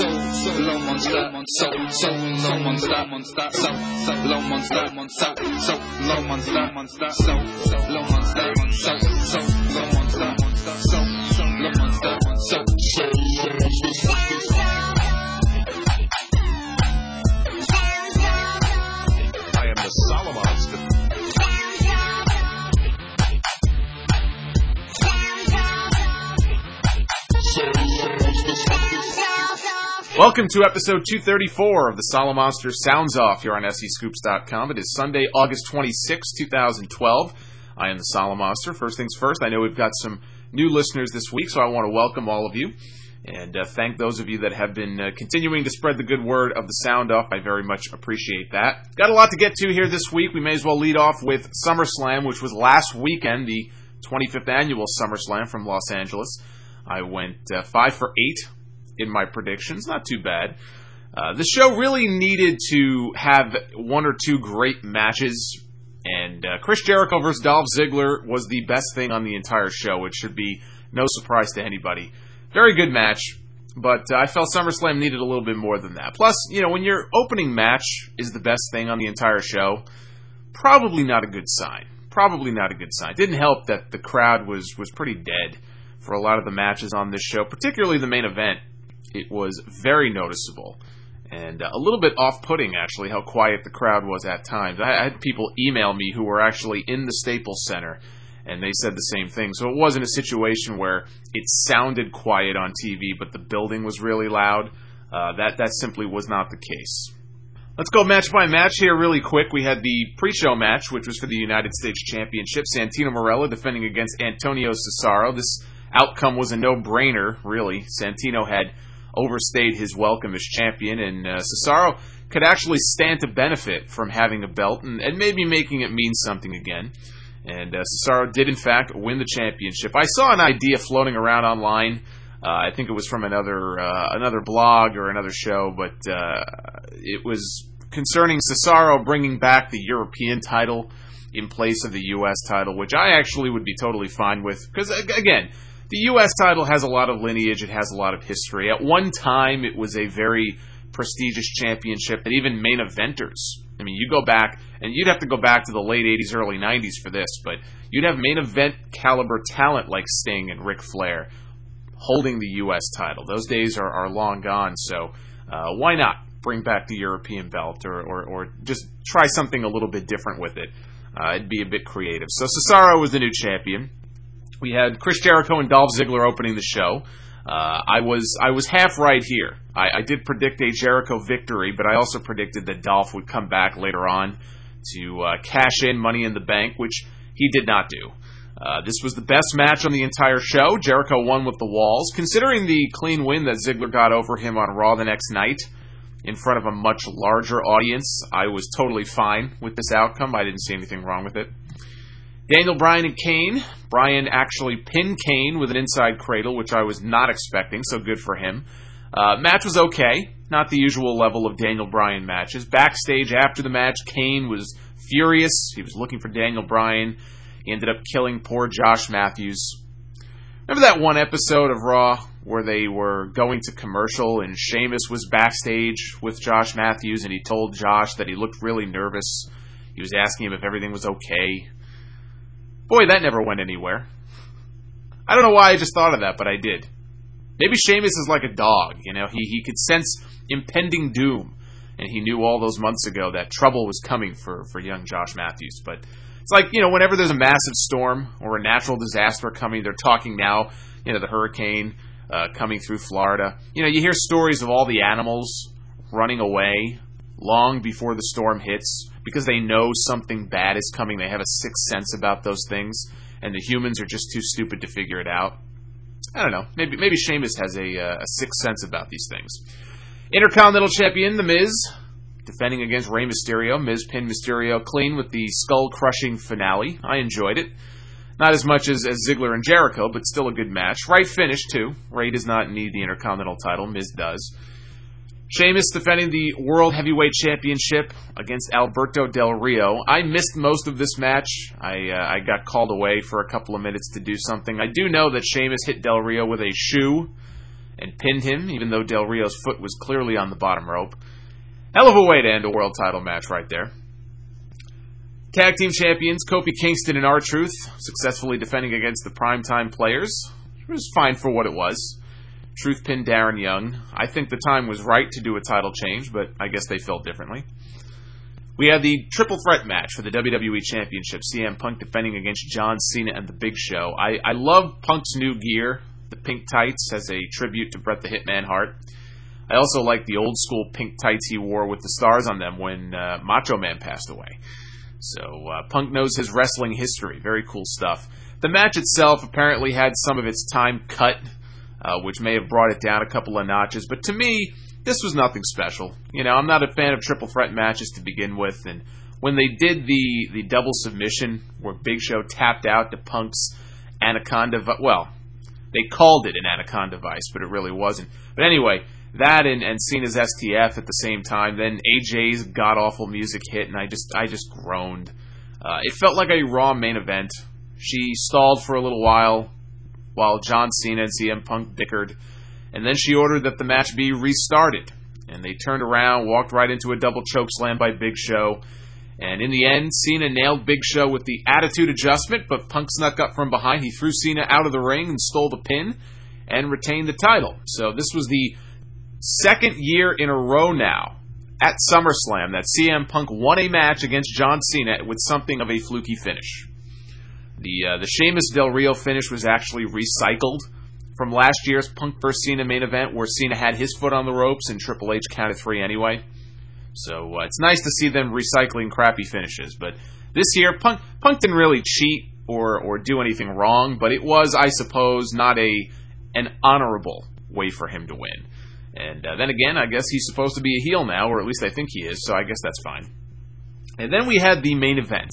low monster, so low monster, so low monster, so low monster, so low monster, so low monster, so low monster, so I am the Solomonster. Welcome to episode 234 of the Solomonster Sounds Off here on SEScoops.com. It is Sunday, August 26, 2012. I am the Solomonster. First things first, I know we've got some new listeners this week, so I want to welcome all of you and thank those of you that have been continuing to spread the good word of the Sound Off. I very much appreciate that. Got a lot to get to here this week. We may as well lead off with SummerSlam, which was last weekend, the 25th annual SummerSlam from Los Angeles. I went 5 for 8 in my predictions. Not too bad. The show really needed to have one or two great matches, and Chris Jericho versus Dolph Ziggler was the best thing on the entire show, which should be no surprise to anybody. Very good match, but I felt SummerSlam needed a little bit more than that. Plus, you know, when your opening match is the best thing on the entire show, probably not a good sign. Probably not a good sign. It didn't help that the crowd was pretty dead for a lot of the matches on this show, particularly the main event. It was very noticeable and a little bit off-putting, actually, how quiet the crowd was at times. I had people email me who were actually in the Staples Center, and they said the same thing. So it wasn't a situation where it sounded quiet on TV, but the building was really loud. That simply was not the case. Let's go match by match here really quick. We had the pre-show match, which was for the United States Championship. Santino Marella defending against Antonio Cesaro. This outcome was a no-brainer, really. Santino had overstayed his welcome as champion, and Cesaro could actually stand to benefit from having a belt and maybe making it mean something again. And Cesaro did, in fact, win the championship. I saw an idea floating around online. I think it was from another blog or another show, but it was concerning Cesaro bringing back the European title in place of the U.S. title, which I actually would be totally fine with. Because, again, the U.S. title has a lot of lineage. It has a lot of history. At one time, it was a very prestigious championship that even main eventers, I mean, you go back, and you'd have to go back to the late 80s, early 90s for this, but you'd have main event caliber talent like Sting and Ric Flair holding the U.S. title. Those days are long gone, so why not bring back the European belt or just try something a little bit different with it? It'd be a bit creative. So Cesaro was the new champion. We had Chris Jericho and Dolph Ziggler opening the show. I was half right here. I did predict a Jericho victory, but I also predicted that Dolph would come back later on to cash in Money in the Bank, which he did not do. This was the best match on the entire show. Jericho won with the walls. Considering the clean win that Ziggler got over him on Raw the next night in front of a much larger audience, I was totally fine with this outcome. I didn't see anything wrong with it. Daniel Bryan and Kane. Bryan actually pinned Kane with an inside cradle, which I was not expecting, so good for him. Match was okay. Not the usual level of Daniel Bryan matches. Backstage after the match, Kane was furious. He was looking for Daniel Bryan. He ended up killing poor Josh Matthews. Remember that one episode of Raw where they were going to commercial and Sheamus was backstage with Josh Matthews and he told Josh that he looked really nervous. He was asking him if everything was okay. Boy, that never went anywhere. I don't know why I just thought of that, but I did. Maybe Sheamus is like a dog, you know. He could sense impending doom, and he knew all those months ago that trouble was coming for young Josh Matthews. But it's like, you know, whenever there's a massive storm or a natural disaster coming, they're talking now, you know, the hurricane coming through Florida. You know, you hear stories of all the animals running away long before the storm hits because they know something bad is coming. They have a sixth sense about those things, and the humans are just too stupid to figure it out. I don't know. Maybe Sheamus has a sixth sense about these things. Intercontinental Champion, The Miz, defending against Rey Mysterio. Miz pinned Mysterio clean with the skull-crushing finale. I enjoyed it. Not as much as Ziggler and Jericho, but still a good match. Right finish, too. Rey does not need the Intercontinental title. Miz does. Sheamus defending the World Heavyweight Championship against Alberto Del Rio. I missed most of this match. I got called away for a couple of minutes to do something. I do know that Sheamus hit Del Rio with a shoe, and pinned him, even though Del Rio's foot was clearly on the bottom rope. Hell of a way to end a world title match right there. Tag team champions Kofi Kingston and R-Truth successfully defending against the Primetime Players. It was fine for what it was. Truth pinned Darren Young. I think the time was right to do a title change, but I guess they felt differently. We had the triple threat match for the WWE Championship. CM Punk defending against John Cena and The Big Show. I love Punk's new gear, the pink tights, as a tribute to Bret the Hitman Hart. I also like the old school pink tights he wore with the stars on them when Macho Man passed away. So Punk knows his wrestling history. Very cool stuff. The match itself apparently had some of its time cut, which may have brought it down a couple of notches. But to me, this was nothing special. You know, I'm not a fan of triple threat matches to begin with. And when they did the double submission where Big Show tapped out to Punk's Anaconda, well, they called it an Anaconda Vice, but it really wasn't. But anyway, that and Cena's STF at the same time. Then AJ's god-awful music hit, and I just groaned. It felt like a Raw main event. She stalled for a little while John Cena and CM Punk bickered, and then she ordered that the match be restarted. And they turned around, walked right into a double choke slam by Big Show. And in the end, Cena nailed Big Show with the attitude adjustment, but Punk snuck up from behind. He threw Cena out of the ring and stole the pin and retained the title. So this was the second year in a row now at SummerSlam that CM Punk won a match against John Cena with something of a fluky finish. The Sheamus Del Rio finish was actually recycled from last year's Punk vs. Cena main event where Cena had his foot on the ropes and Triple H counted 3 anyway. So it's nice to see them recycling crappy finishes. But this year, Punk didn't really cheat or do anything wrong, but it was, I suppose, not an honorable way for him to win. And then again, I guess he's supposed to be a heel now, or at least I think he is, so I guess that's fine. And then we had the main event.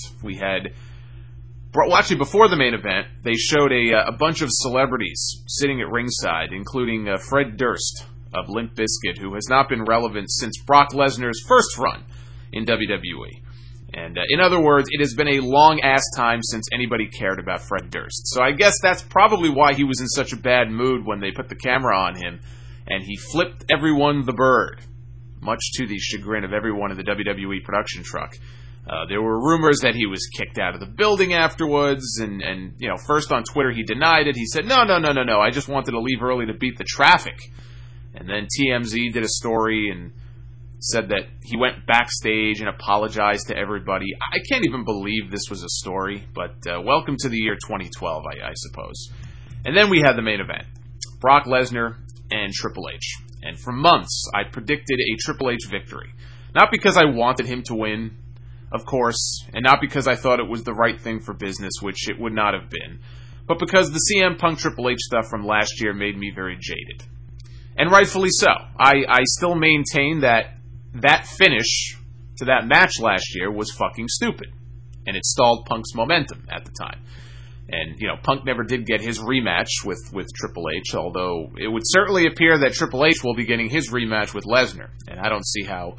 Well, actually, before the main event, they showed a bunch of celebrities sitting at ringside, including Fred Durst of Limp Bizkit, who has not been relevant since Brock Lesnar's first run in WWE. And in other words, it has been a long-ass time since anybody cared about Fred Durst. So I guess that's probably why he was in such a bad mood when they put the camera on him, and he flipped everyone the bird, much to the chagrin of everyone in the WWE production truck. There were rumors that he was kicked out of the building afterwards, and you know, first on Twitter he denied it. He said, no, I just wanted to leave early to beat the traffic. And then TMZ did a story and said that he went backstage and apologized to everybody. I can't even believe this was a story, but welcome to the year 2012, I suppose. And then we had the main event, Brock Lesnar and Triple H. And for months, I predicted a Triple H victory. Not because I wanted him to win, of course, and not because I thought it was the right thing for business, which it would not have been, but because the CM Punk Triple H stuff from last year made me very jaded. And rightfully so. I still maintain that finish to that match last year was fucking stupid, and it stalled Punk's momentum at the time. And, you know, Punk never did get his rematch with Triple H, although it would certainly appear that Triple H will be getting his rematch with Lesnar, and I don't see how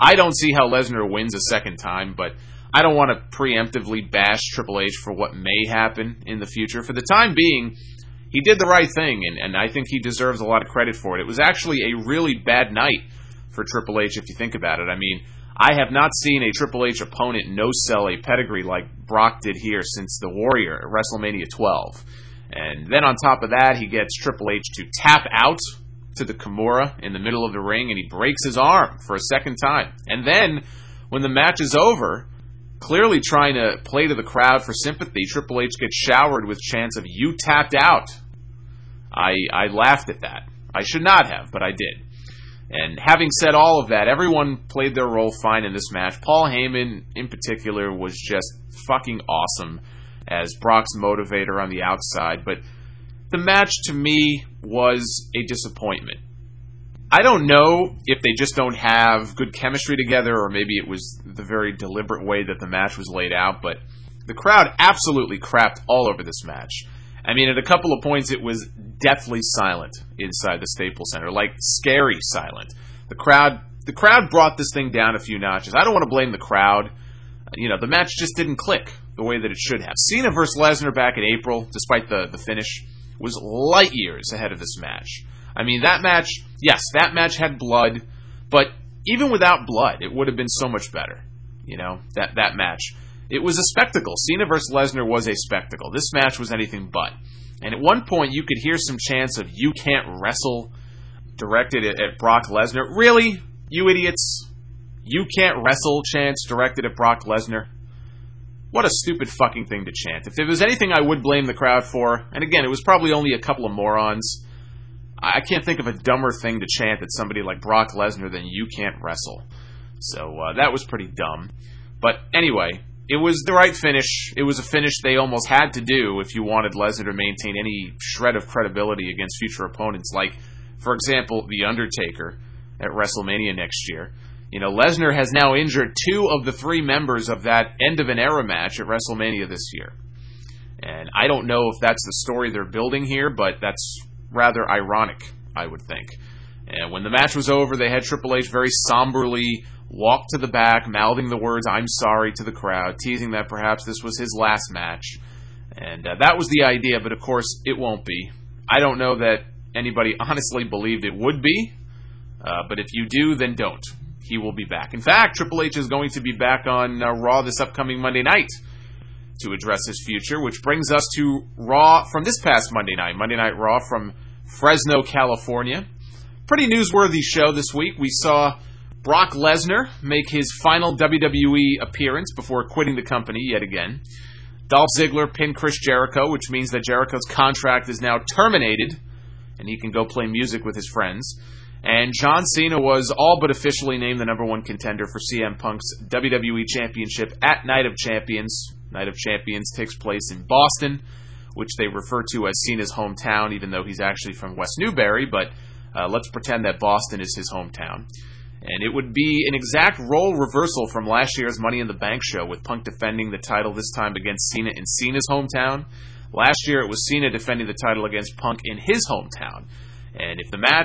Lesnar wins a second time, but I don't want to preemptively bash Triple H for what may happen in the future. For the time being, he did the right thing, and I think he deserves a lot of credit for it. It was actually a really bad night for Triple H, if you think about it. I mean, I have not seen a Triple H opponent no-sell a pedigree like Brock did here since the Warrior at WrestleMania 12. And then on top of that, he gets Triple H to tap out to the Kimura in the middle of the ring, and he breaks his arm for a second time. And then, when the match is over, clearly trying to play to the crowd for sympathy, Triple H gets showered with chants of, "You tapped out." I laughed at that. I should not have, but I did. And having said all of that, everyone played their role fine in this match. Paul Heyman, in particular, was just fucking awesome as Brock's motivator on the outside. But the match, to me, was a disappointment. I don't know if they just don't have good chemistry together, or maybe it was the very deliberate way that the match was laid out, but the crowd absolutely crapped all over this match. I mean, at a couple of points, it was deathly silent inside the Staples Center, like scary silent. The crowd brought this thing down a few notches. I don't want to blame the crowd. You know, the match just didn't click the way that it should have. Cena versus Lesnar back in April, despite the finish, was light years ahead of this match. I mean, that match, yes, that match had blood, but even without blood, it would have been so much better. You know, that match. It was a spectacle. Cena versus Lesnar was a spectacle. This match was anything but. And at one point, you could hear some chants of "You can't wrestle" directed at Brock Lesnar. Really? You idiots? "You can't wrestle" chants directed at Brock Lesnar? What a stupid fucking thing to chant. If there was anything I would blame the crowd for, and again, it was probably only a couple of morons, I can't think of a dumber thing to chant at somebody like Brock Lesnar than "You can't wrestle." So that was pretty dumb. But anyway, it was the right finish. It was a finish they almost had to do if you wanted Lesnar to maintain any shred of credibility against future opponents, like, for example, The Undertaker at WrestleMania next year. You know, Lesnar has now injured 2 of the 3 members of that end-of-an-era match at WrestleMania this year. And I don't know if that's the story they're building here, but that's rather ironic, I would think. And when the match was over, they had Triple H very somberly walk to the back, mouthing the words "I'm sorry" to the crowd, teasing that perhaps this was his last match. And that was the idea, but of course, it won't be. I don't know that anybody honestly believed it would be, but if you do, then don't. He will be back. In fact, Triple H is going to be back on Raw this upcoming Monday night to address his future, which brings us to Raw from this past Monday Night Raw from Fresno, California. Pretty newsworthy show this week. We saw Brock Lesnar make his final WWE appearance before quitting the company yet again. Dolph Ziggler pinned Chris Jericho, which means that Jericho's contract is now terminated, and he can go play music with his friends. And John Cena was all but officially named the number 1 contender for CM Punk's WWE Championship at Night of Champions. Night of Champions takes place in Boston, which they refer to as Cena's hometown, even though he's actually from West Newbury, but let's pretend that Boston is his hometown. And it would be an exact role reversal from last year's Money in the Bank show, with Punk defending the title this time against Cena in Cena's hometown. Last year it was Cena defending the title against Punk in his hometown. And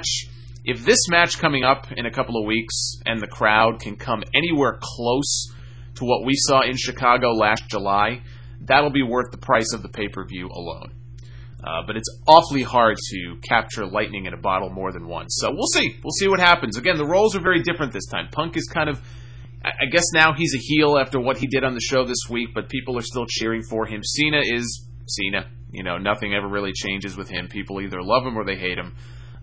if this match coming up in a couple of weeks and the crowd can come anywhere close to what we saw in Chicago last July, that'll be worth the price of the pay-per-view alone. But it's awfully hard to capture lightning in a bottle more than once. So we'll see. We'll see what happens. Again, the roles are very different this time. Punk is kind of, I guess now he's a heel after what he did on the show this week, but people are still cheering for him. Cena is Cena. You know, nothing ever really changes with him. People either love him or they hate him.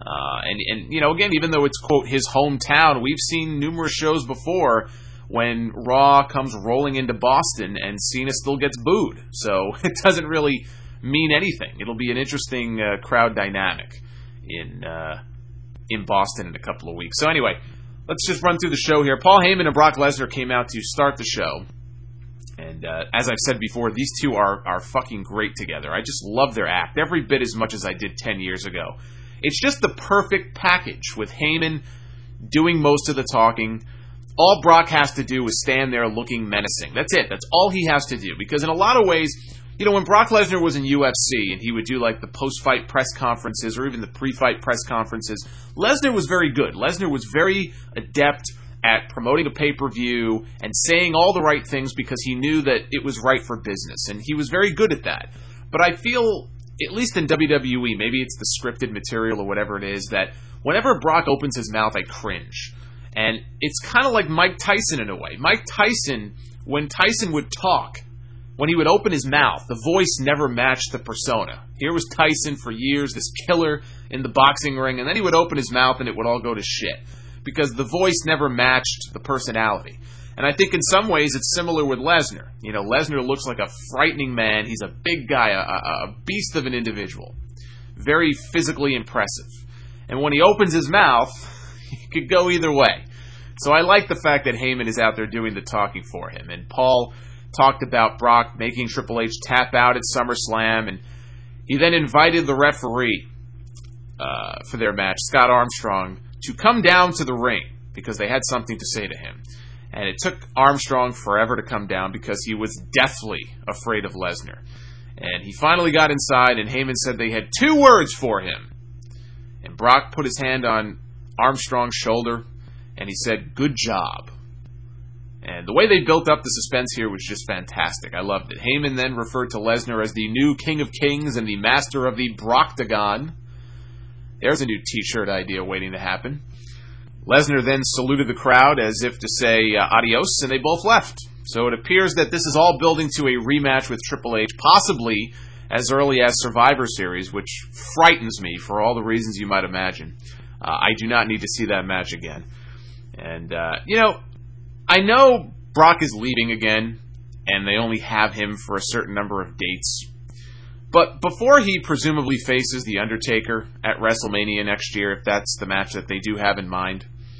And you know, again, even though it's, quote, his hometown, we've seen numerous shows before when Raw comes rolling into Boston and Cena still gets booed. So it doesn't really mean anything. It'll be an interesting crowd dynamic in Boston in a couple of weeks. So anyway, let's just run through the show here. Paul Heyman and Brock Lesnar came out to start the show. And as I've said before, these two are fucking great together. I just love their act every bit as much as I did 10 years ago. It's just the perfect package, with Heyman doing most of the talking. All Brock has to do is stand there looking menacing. That's it. That's all he has to do. Because in a lot of ways, you know, when Brock Lesnar was in UFC and he would do like the post-fight press conferences or even the pre-fight press conferences, Lesnar was very good. Lesnar was very adept at promoting a pay-per-view and saying all the right things because he knew that it was right for business. And he was very good at that. But I feel, at least in WWE, maybe it's the scripted material or whatever it is, that whenever Brock opens his mouth, I cringe. And it's kind of like Mike Tyson in a way. Mike Tyson, when Tyson would talk, when he would open his mouth, the voice never matched the persona. Here was Tyson for years, this killer in the boxing ring, and then he would open his mouth and it would all go to shit. Because the voice never matched the personality. And I think in some ways it's similar with Lesnar. You know, Lesnar looks like a frightening man. He's a big guy, a beast of an individual. Very physically impressive. And when he opens his mouth, he could go either way. So I like the fact that Heyman is out there doing the talking for him. And Paul talked about Brock making Triple H tap out at SummerSlam. And he then invited the referee for their match, Scott Armstrong, to come down to the ring because they had something to say to him. And it took Armstrong forever to come down because he was deathly afraid of Lesnar. And he finally got inside, and Heyman said they had 2 words for him. And Brock put his hand on Armstrong's shoulder, and he said, "Good job." And the way they built up the suspense here was just fantastic. I loved it. Heyman then referred to Lesnar as the new King of Kings and the master of the Brocktagon. There's a new t-shirt idea waiting to happen. Lesnar then saluted the crowd as if to say adios, and they both left. So it appears that this is all building to a rematch with Triple H, possibly as early as Survivor Series, which frightens me for all the reasons you might imagine. I do not need to see that match again. And, I know Brock is leaving again, and they only have him for a certain number of dates. But before he presumably faces The Undertaker at WrestleMania next year, if that's the match that they do have in mind,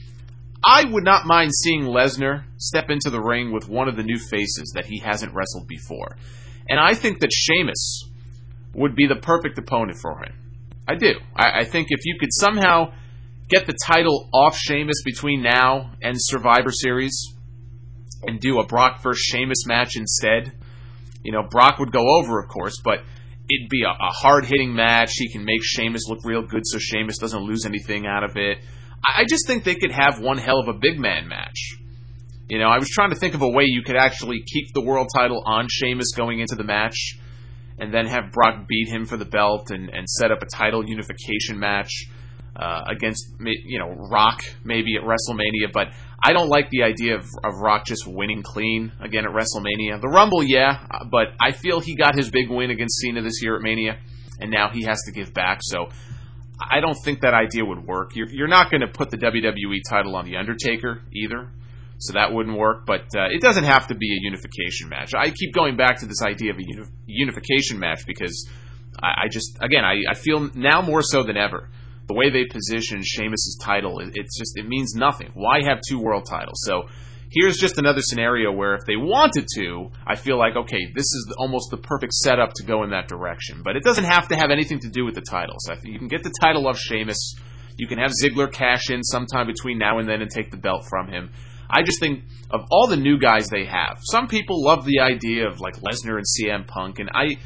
I would not mind seeing Lesnar step into the ring with one of the new faces that he hasn't wrestled before. And I think that Sheamus would be the perfect opponent for him. I do. I think if you could somehow get the title off Sheamus between now and Survivor Series and do a Brock vs. Sheamus match instead, Brock would go over, of course, but it'd be a hard-hitting match. He can make Sheamus look real good so Sheamus doesn't lose anything out of it. I just think they could have one hell of a big man match. I was trying to think of a way you could actually keep the world title on Sheamus going into the match and then have Brock beat him for the belt and set up a title unification match against, Rock maybe at WrestleMania. But I don't like the idea of Rock just winning clean again at WrestleMania. The Rumble, yeah, but I feel he got his big win against Cena this year at Mania, and now he has to give back. So I don't think that idea would work. You're not going to put the WWE title on The Undertaker either, so that wouldn't work. But it doesn't have to be a unification match. I keep going back to this idea of a unification match because I feel now more so than ever, the way they position Sheamus' title, it means nothing. Why have two world titles? So here's just another scenario where if they wanted to, I feel like, okay, this is almost the perfect setup to go in that direction. But it doesn't have to have anything to do with the title. So I think you can get the title off Sheamus. You can have Ziggler cash in sometime between now and then and take the belt from him. I just think of all the new guys they have, some people love the idea of like Lesnar and CM Punk, and I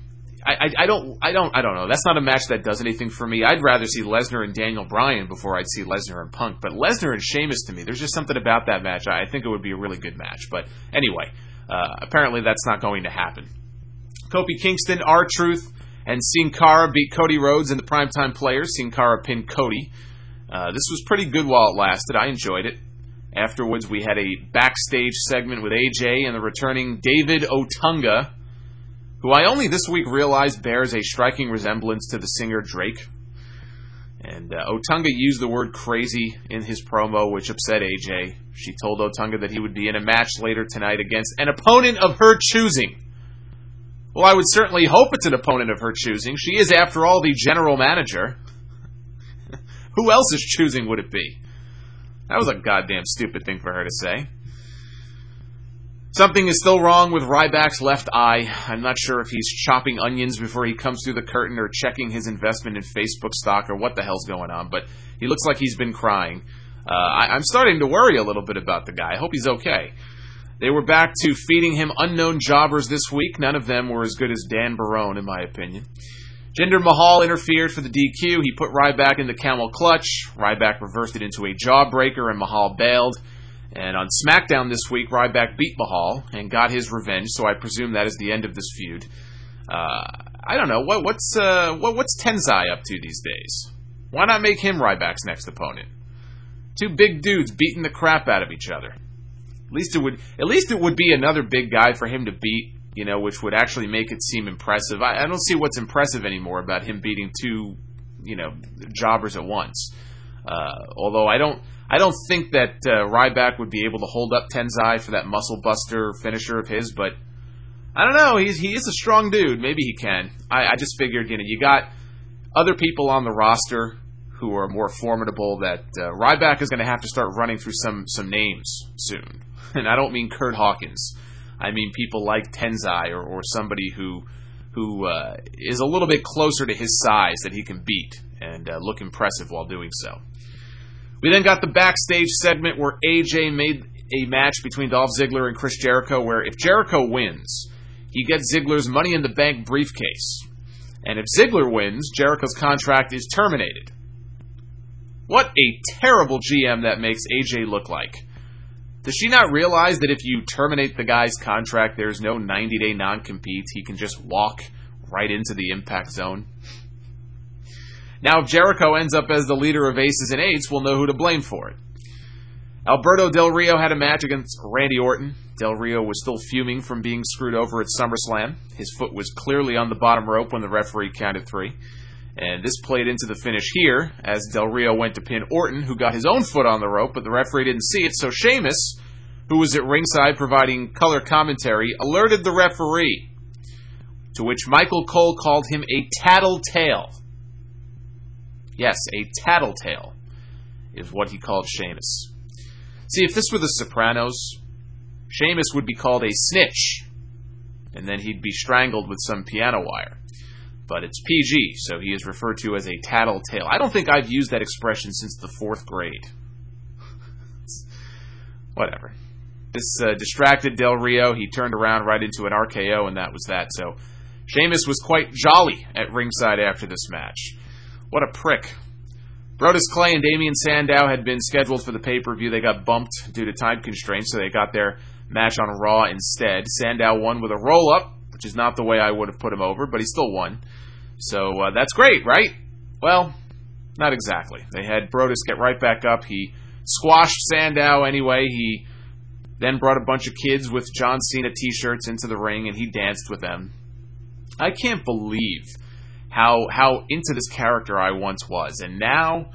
don't know. That's not a match that does anything for me. I'd rather see Lesnar and Daniel Bryan before I'd see Lesnar and Punk. But Lesnar and Sheamus, to me, there's just something about that match. I think it would be a really good match. But anyway, apparently that's not going to happen. Kofi Kingston, R-Truth, and Sin Cara beat Cody Rhodes in the Primetime Players. Sin Cara pinned Cody. This was pretty good while it lasted. I enjoyed it. Afterwards, we had a backstage segment with AJ and the returning David Otunga, who I only this week realized bears a striking resemblance to the singer Drake. And Otunga used the word crazy in his promo, which upset AJ. She told Otunga that he would be in a match later tonight against an opponent of her choosing. Well, I would certainly hope it's an opponent of her choosing. She is, after all, the general manager. Who else's choosing would it be? That was a goddamn stupid thing for her to say. Something is still wrong with Ryback's left eye. I'm not sure if he's chopping onions before he comes through the curtain or checking his investment in Facebook stock or what the hell's going on, but he looks like he's been crying. I'm starting to worry a little bit about the guy. I hope he's okay. They were back to feeding him unknown jobbers this week. None of them were as good as Dan Barone, in my opinion. Jinder Mahal interfered for the DQ. He put Ryback in the camel clutch. Ryback reversed it into a jawbreaker, and Mahal bailed. And on SmackDown this week, Ryback beat Mahal and got his revenge, so I presume that is the end of this feud. I don't know. What's Tenzai up to these days? Why not make him Ryback's next opponent? Two big dudes beating the crap out of each other. At least it would be another big guy for him to beat, which would actually make it seem impressive. I don't see what's impressive anymore about him beating two, jobbers at once. Although I don't think that Ryback would be able to hold up Tenzai for that muscle buster finisher of his, but I don't know. He is a strong dude. Maybe he can. I just figured, you got other people on the roster who are more formidable that Ryback is going to have to start running through some names soon. And I don't mean Kurt Hawkins. I mean people like Tenzai or somebody who is a little bit closer to his size that he can beat and look impressive while doing so. We then got the backstage segment where AJ made a match between Dolph Ziggler and Chris Jericho where if Jericho wins, he gets Ziggler's Money in the Bank briefcase. And if Ziggler wins, Jericho's contract is terminated. What a terrible GM that makes AJ look like. Does she not realize that if you terminate the guy's contract, there's no 90-day non-compete? He can just walk right into the Impact Zone. Now, if Jericho ends up as the leader of Aces and Eights, we'll know who to blame for it. Alberto Del Rio had a match against Randy Orton. Del Rio was still fuming from being screwed over at SummerSlam. His foot was clearly on the bottom rope when the referee counted 3. And this played into the finish here, as Del Rio went to pin Orton, who got his own foot on the rope, but the referee didn't see it, so Sheamus, who was at ringside providing color commentary, alerted the referee, to which Michael Cole called him a tattletale. Yes, a tattletale is what he called Sheamus. See, if this were The Sopranos, Sheamus would be called a snitch, and then he'd be strangled with some piano wire. But it's PG, so he is referred to as a tattletale. I don't think I've used that expression since the 4th grade. Whatever. This distracted Del Rio. He turned around right into an RKO, and that was that. So Sheamus was quite jolly at ringside after this match. What a prick. Brodus Clay and Damien Sandow had been scheduled for the pay-per-view. They got bumped due to time constraints, so they got their match on Raw instead. Sandow won with a roll-up, which is not the way I would have put him over, but he still won. So that's great, right? Well, not exactly. They had Brodus get right back up. He squashed Sandow anyway. He then brought a bunch of kids with John Cena t-shirts into the ring, and he danced with them. I can't believe how into this character I once was, and now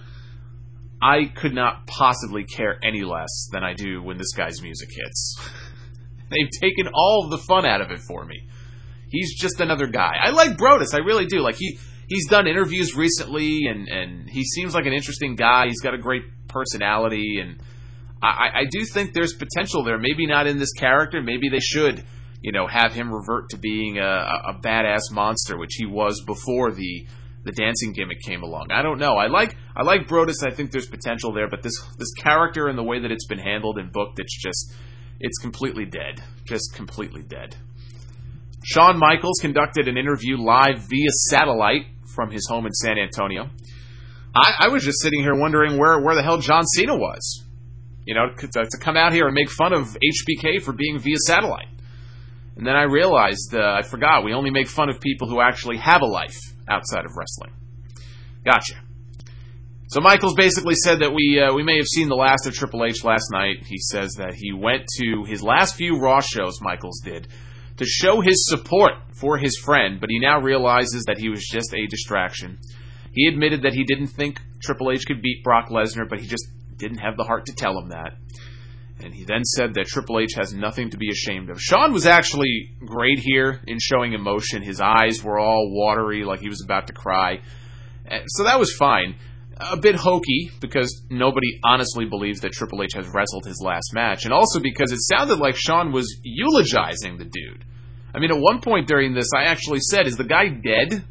I could not possibly care any less than I do when this guy's music hits. They've taken all of the fun out of it for me. He's just another guy. I like Brodus, I really do. Like he's done interviews recently, and he seems like an interesting guy. He's got a great personality, and I do think there's potential there. Maybe not in this character. Maybe they should, have him revert to being a badass monster, which he was before the dancing gimmick came along. I don't know. I like Brodus. I think there's potential there, but this character and the way that it's been handled and booked, it's completely dead. Just completely dead. Shawn Michaels conducted an interview live via satellite from his home in San Antonio. I was just sitting here wondering where the hell John Cena was. To come out here and make fun of HBK for being via satellite. And then I realized, I forgot, we only make fun of people who actually have a life outside of wrestling. Gotcha. So Michaels basically said that we may have seen the last of Triple H last night. He says that he went to his last few Raw shows, Michaels did, to show his support for his friend, but he now realizes that he was just a distraction. He admitted that he didn't think Triple H could beat Brock Lesnar, but he just didn't have the heart to tell him that. And he then said that Triple H has nothing to be ashamed of. Shawn was actually great here in showing emotion. His eyes were all watery, like he was about to cry. So that was fine. A bit hokey, because nobody honestly believes that Triple H has wrestled his last match. And also because it sounded like Shawn was eulogizing the dude. I mean, at one point during this, I actually said, is the guy dead?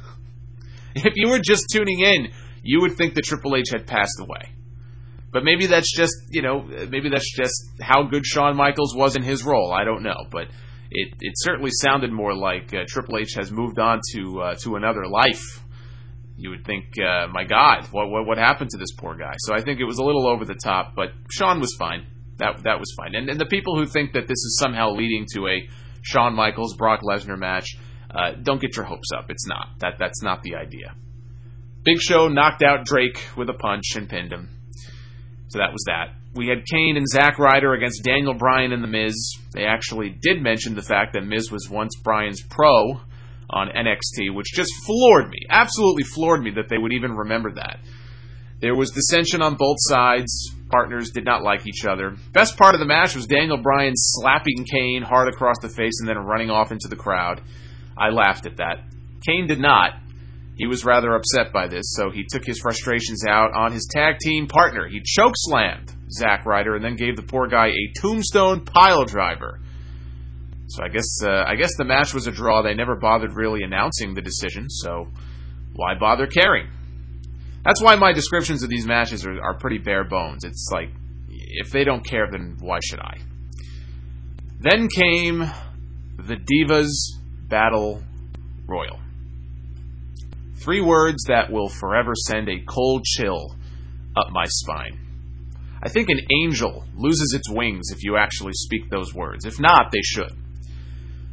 If you were just tuning in, you would think that Triple H had passed away. But maybe that's just, how good Shawn Michaels was in his role. I don't know. But it certainly sounded more like Triple H has moved on to another life. You would think, my God, what happened to this poor guy? So I think it was a little over the top, but Shawn was fine. That was fine. And the people who think that this is somehow leading to a Shawn Michaels, Brock Lesnar match, don't get your hopes up. It's not. That's not the idea. Big Show knocked out Drake with a punch and pinned him. So that was that. We had Kane and Zack Ryder against Daniel Bryan and The Miz. They actually did mention the fact that Miz was once Bryan's pro on NXT, which just floored me. Absolutely floored me that they would even remember that. There was dissension on both sides. Partners did not like each other. Best part of the match was Daniel Bryan slapping Kane hard across the face and then running off into the crowd. I laughed at that. Kane did not. He was rather upset by this, so he took his frustrations out on his tag team partner. He chokeslammed Zack Ryder and then gave the poor guy a tombstone pile driver. So I guess the match was a draw. They never bothered really announcing the decision, so why bother caring? That's why my descriptions of these matches are pretty bare bones. It's like, if they don't care, then why should I? Then came the Divas Battle Royal. 3 words that will forever send a cold chill up my spine. I think an angel loses its wings if you actually speak those words. If not, they should.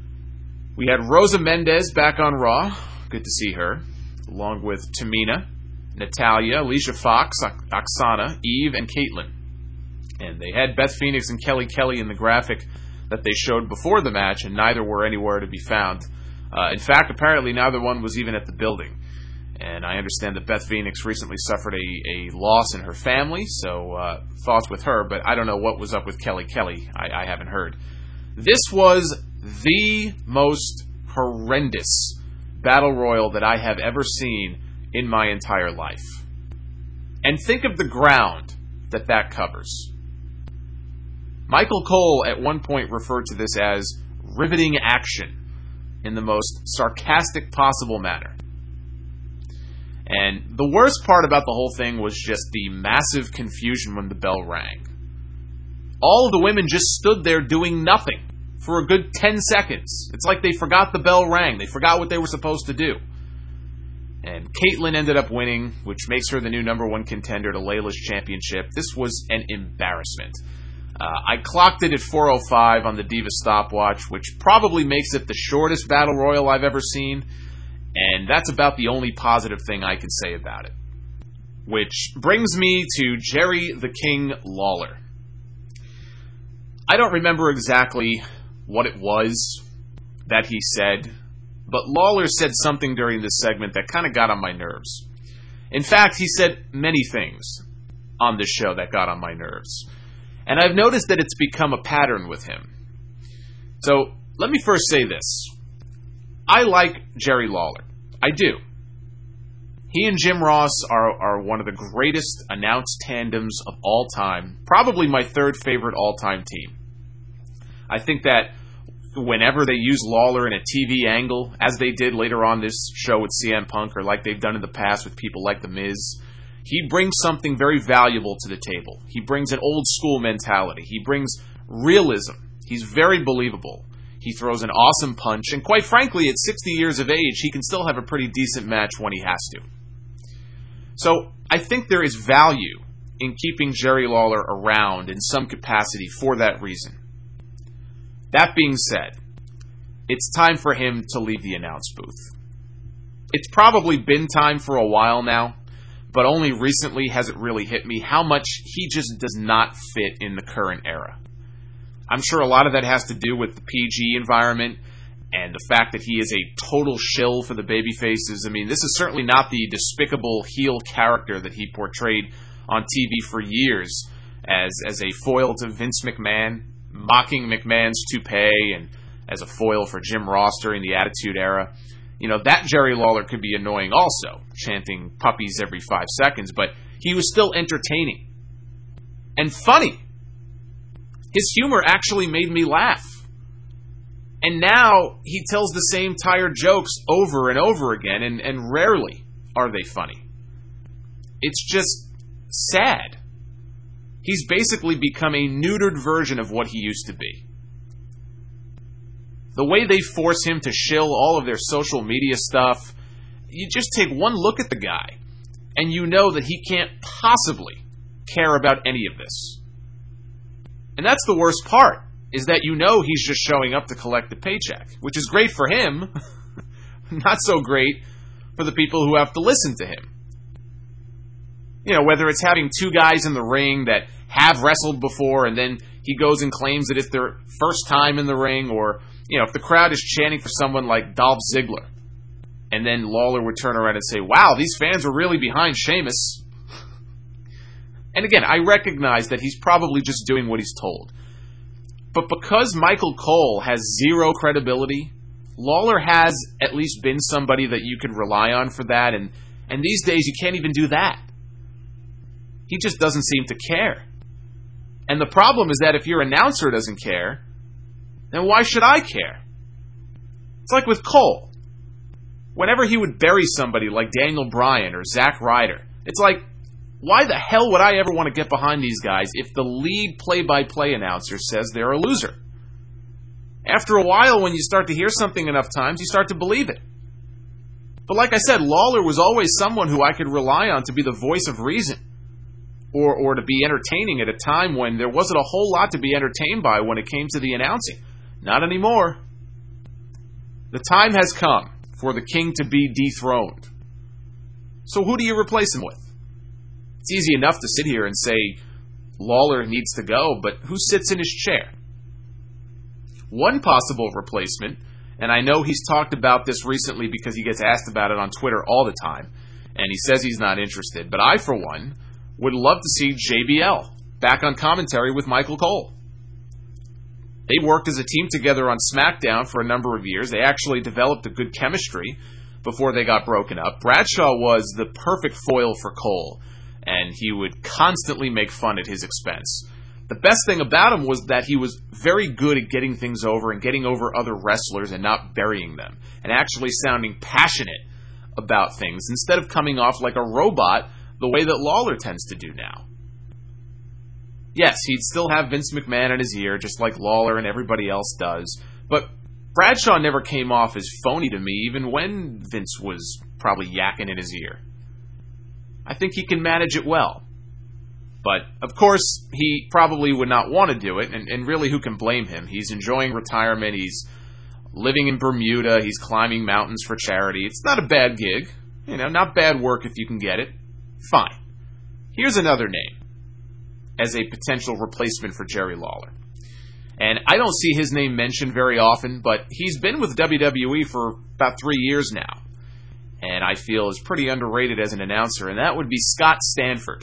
We had Rosa Mendez back on Raw. Good to see her. Along with Tamina. Natalya, Alicia Fox, Oksana, Eve, and Kaitlyn. And they had Beth Phoenix and Kelly Kelly in the graphic that they showed before the match, and neither were anywhere to be found. In fact, apparently neither one was even at the building. And I understand that Beth Phoenix recently suffered a loss in her family, so thoughts with her, but I don't know what was up with Kelly Kelly. I haven't heard. This was the most horrendous Battle Royal that I have ever seen in my entire life. And think of the ground that covers. Michael Cole at one point referred to this as riveting action in the most sarcastic possible manner. And the worst part about the whole thing was just the massive confusion when the bell rang. All of the women just stood there doing nothing for a good 10 seconds. It's like they forgot the bell rang. They forgot what they were supposed to do. And Kaitlyn ended up winning, which makes her the new #1 contender to Layla's championship. This was an embarrassment. I clocked it at 4:05 on the Diva stopwatch, which probably makes it the shortest Battle Royal I've ever seen. And that's about the only positive thing I can say about it. Which brings me to Jerry the King Lawler. I don't remember exactly what it was that he said, but Lawler said something during this segment that kind of got on my nerves. In fact, he said many things on this show that got on my nerves. And I've noticed that it's become a pattern with him. So, let me first say this. I like Jerry Lawler. I do. He and Jim Ross are one of the greatest announced tandems of all time. Probably my third favorite all-time team. I think that whenever they use Lawler in a TV angle, as they did later on this show with CM Punk, or like they've done in the past with people like The Miz, he brings something very valuable to the table. He brings an old-school mentality. He brings realism. He's very believable. He throws an awesome punch, and quite frankly, at 60 years of age, he can still have a pretty decent match when he has to. So, I think there is value in keeping Jerry Lawler around in some capacity for that reason. That being said, it's time for him to leave the announce booth. It's probably been time for a while now, but only recently has it really hit me how much he just does not fit in the current era. I'm sure a lot of that has to do with the PG environment and the fact that he is a total shill for the babyfaces. I mean, this is certainly not the despicable heel character that he portrayed on TV for years as a foil to Vince McMahon, mocking McMahon's toupee, and as a foil for Jim Ross during the Attitude Era. You know, that Jerry Lawler could be annoying also, chanting puppies every 5 seconds, but he was still entertaining and funny. His humor actually made me laugh. And now he tells the same tired jokes over and over again, and rarely are they funny. It's just sad. He's basically become a neutered version of what he used to be. The way they force him to shill all of their social media stuff, you just take one look at the guy, and you know that he can't possibly care about any of this. And that's the worst part, is that you know he's just showing up to collect the paycheck, which is great for him, not so great for the people who have to listen to him. You know, whether it's having two guys in the ring that have wrestled before, and then he goes and claims that it's their first time in the ring, or, you know, if the crowd is chanting for someone like Dolph Ziggler, and then Lawler would turn around and say, wow, these fans are really behind Sheamus. And again, I recognize that he's probably just doing what he's told. But because Michael Cole has zero credibility, Lawler has at least been somebody that you could rely on for that, and these days you can't even do that. He just doesn't seem to care. And the problem is that if your announcer doesn't care, then why should I care? It's like with Cole. Whenever he would bury somebody like Daniel Bryan or Zack Ryder, it's like, why the hell would I ever want to get behind these guys if the lead play-by-play announcer says they're a loser? After a while, when you start to hear something enough times, you start to believe it. But like I said, Lawler was always someone who I could rely on to be the voice of reason, or to be entertaining at a time when there wasn't a whole lot to be entertained by when it came to the announcing. Not anymore. The time has come for the king to be dethroned. So who do you replace him with? It's easy enough to sit here and say Lawler needs to go, but who sits in his chair? One possible replacement, and I know he's talked about this recently because he gets asked about it on Twitter all the time, and he says he's not interested, but I, for one, would love to see JBL back on commentary with Michael Cole. They worked as a team together on SmackDown for a number of years. They actually developed a good chemistry before they got broken up. Bradshaw was the perfect foil for Cole, and he would constantly make fun at his expense. The best thing about him was that he was very good at getting things over and getting over other wrestlers and not burying them, and actually sounding passionate about things instead of coming off like a robot the way that Lawler tends to do now. Yes, he'd still have Vince McMahon in his ear, just like Lawler and everybody else does, but Bradshaw never came off as phony to me, even when Vince was probably yakking in his ear. I think he can manage it well. But, of course, he probably would not want to do it, and really, who can blame him? He's enjoying retirement, he's living in Bermuda, he's climbing mountains for charity. It's not a bad gig. Not bad work if you can get it. Fine. Here's another name as a potential replacement for Jerry Lawler. And I don't see his name mentioned very often, but he's been with WWE for about 3 years now. And I feel is pretty underrated as an announcer, and that would be Scott Stanford.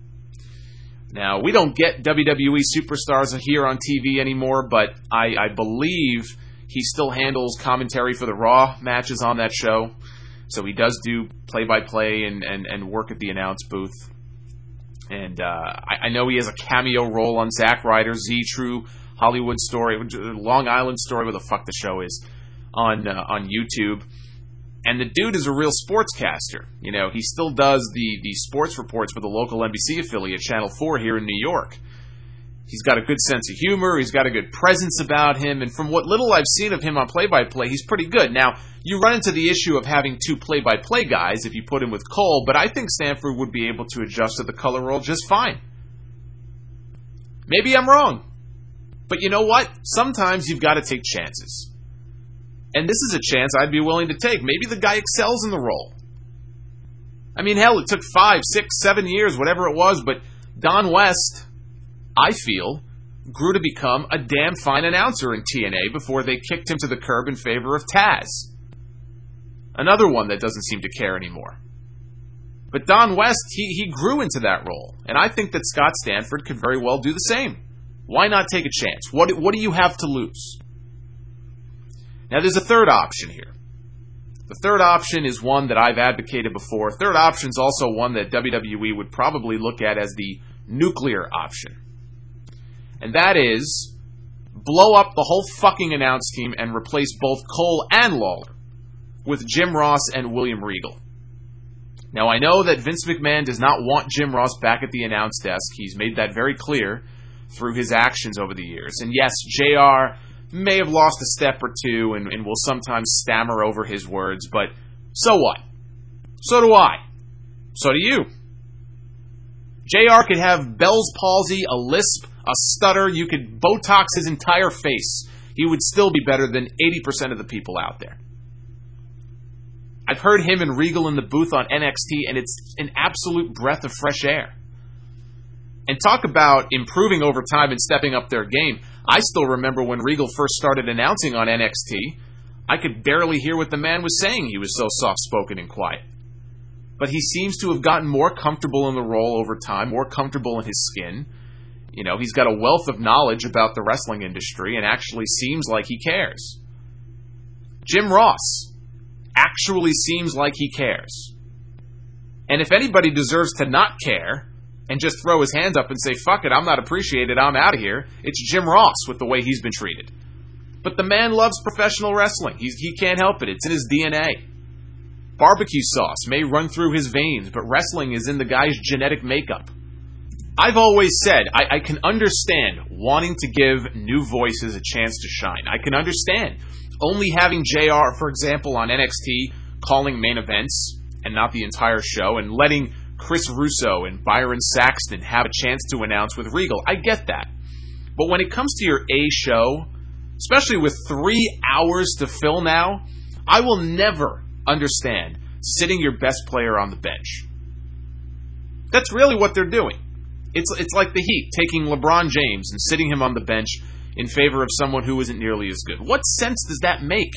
Now, we don't get WWE superstars here on TV anymore, but I believe he still handles commentary for the Raw matches on that show. So he does do play-by-play and work at the announce booth. And I know he has a cameo role on Zack Ryder's Z-True Hollywood Story, Long Island Story, where the fuck the show is, on YouTube. And the dude is a real sportscaster. He still does the sports reports for the local NBC affiliate, Channel 4, here in New York. He's got a good sense of humor. He's got a good presence about him. And from what little I've seen of him on play-by-play, he's pretty good. Now, you run into the issue of having two play-by-play guys if you put him with Cole, but I think Stanford would be able to adjust to the color role just fine. Maybe I'm wrong. But you know what? Sometimes you've got to take chances. And this is a chance I'd be willing to take. Maybe the guy excels in the role. I mean, hell, it took 5, 6, 7 years, whatever it was, but Don West, I feel, grew to become a damn fine announcer in TNA before they kicked him to the curb in favor of Taz. Another one that doesn't seem to care anymore. But Don West, he grew into that role, and I think that Scott Stanford could very well do the same. Why not take a chance? What do you have to lose? Now, there's a third option here. The third option is one that I've advocated before. Third option is also one that WWE would probably look at as the nuclear option. And that is, blow up the whole fucking announce team and replace both Cole and Lawler with Jim Ross and William Regal. Now, I know that Vince McMahon does not want Jim Ross back at the announce desk. He's made that very clear through his actions over the years. And yes, JR may have lost a step or two and will sometimes stammer over his words, but so what? So do I. So do you. JR could have Bell's palsy, a lisp, a stutter. You could Botox his entire face. He would still be better than 80% of the people out there. I've heard him and Regal in the booth on NXT, and it's an absolute breath of fresh air. And talk about improving over time and stepping up their game. I still remember when Regal first started announcing on NXT, I could barely hear what the man was saying. He was so soft-spoken and quiet. But he seems to have gotten more comfortable in the role over time, more comfortable in his skin. He's got a wealth of knowledge about the wrestling industry and actually seems like he cares. Jim Ross actually seems like he cares. And if anybody deserves to not care and just throw his hands up and say, fuck it, I'm not appreciated, I'm out of here, it's Jim Ross with the way he's been treated. But the man loves professional wrestling. He can't help it. It's in his DNA. Barbecue sauce may run through his veins, but wrestling is in the guy's genetic makeup. I've always said, I can understand wanting to give new voices a chance to shine. I can understand only having JR, for example, on NXT, calling main events and not the entire show, and letting Chris Russo and Byron Saxton have a chance to announce with Regal. I get that. But when it comes to your A show, especially with 3 hours to fill now, I will never understand sitting your best player on the bench. That's really what they're doing. It's like the Heat taking LeBron James and sitting him on the bench in favor of someone who isn't nearly as good. What sense does that make?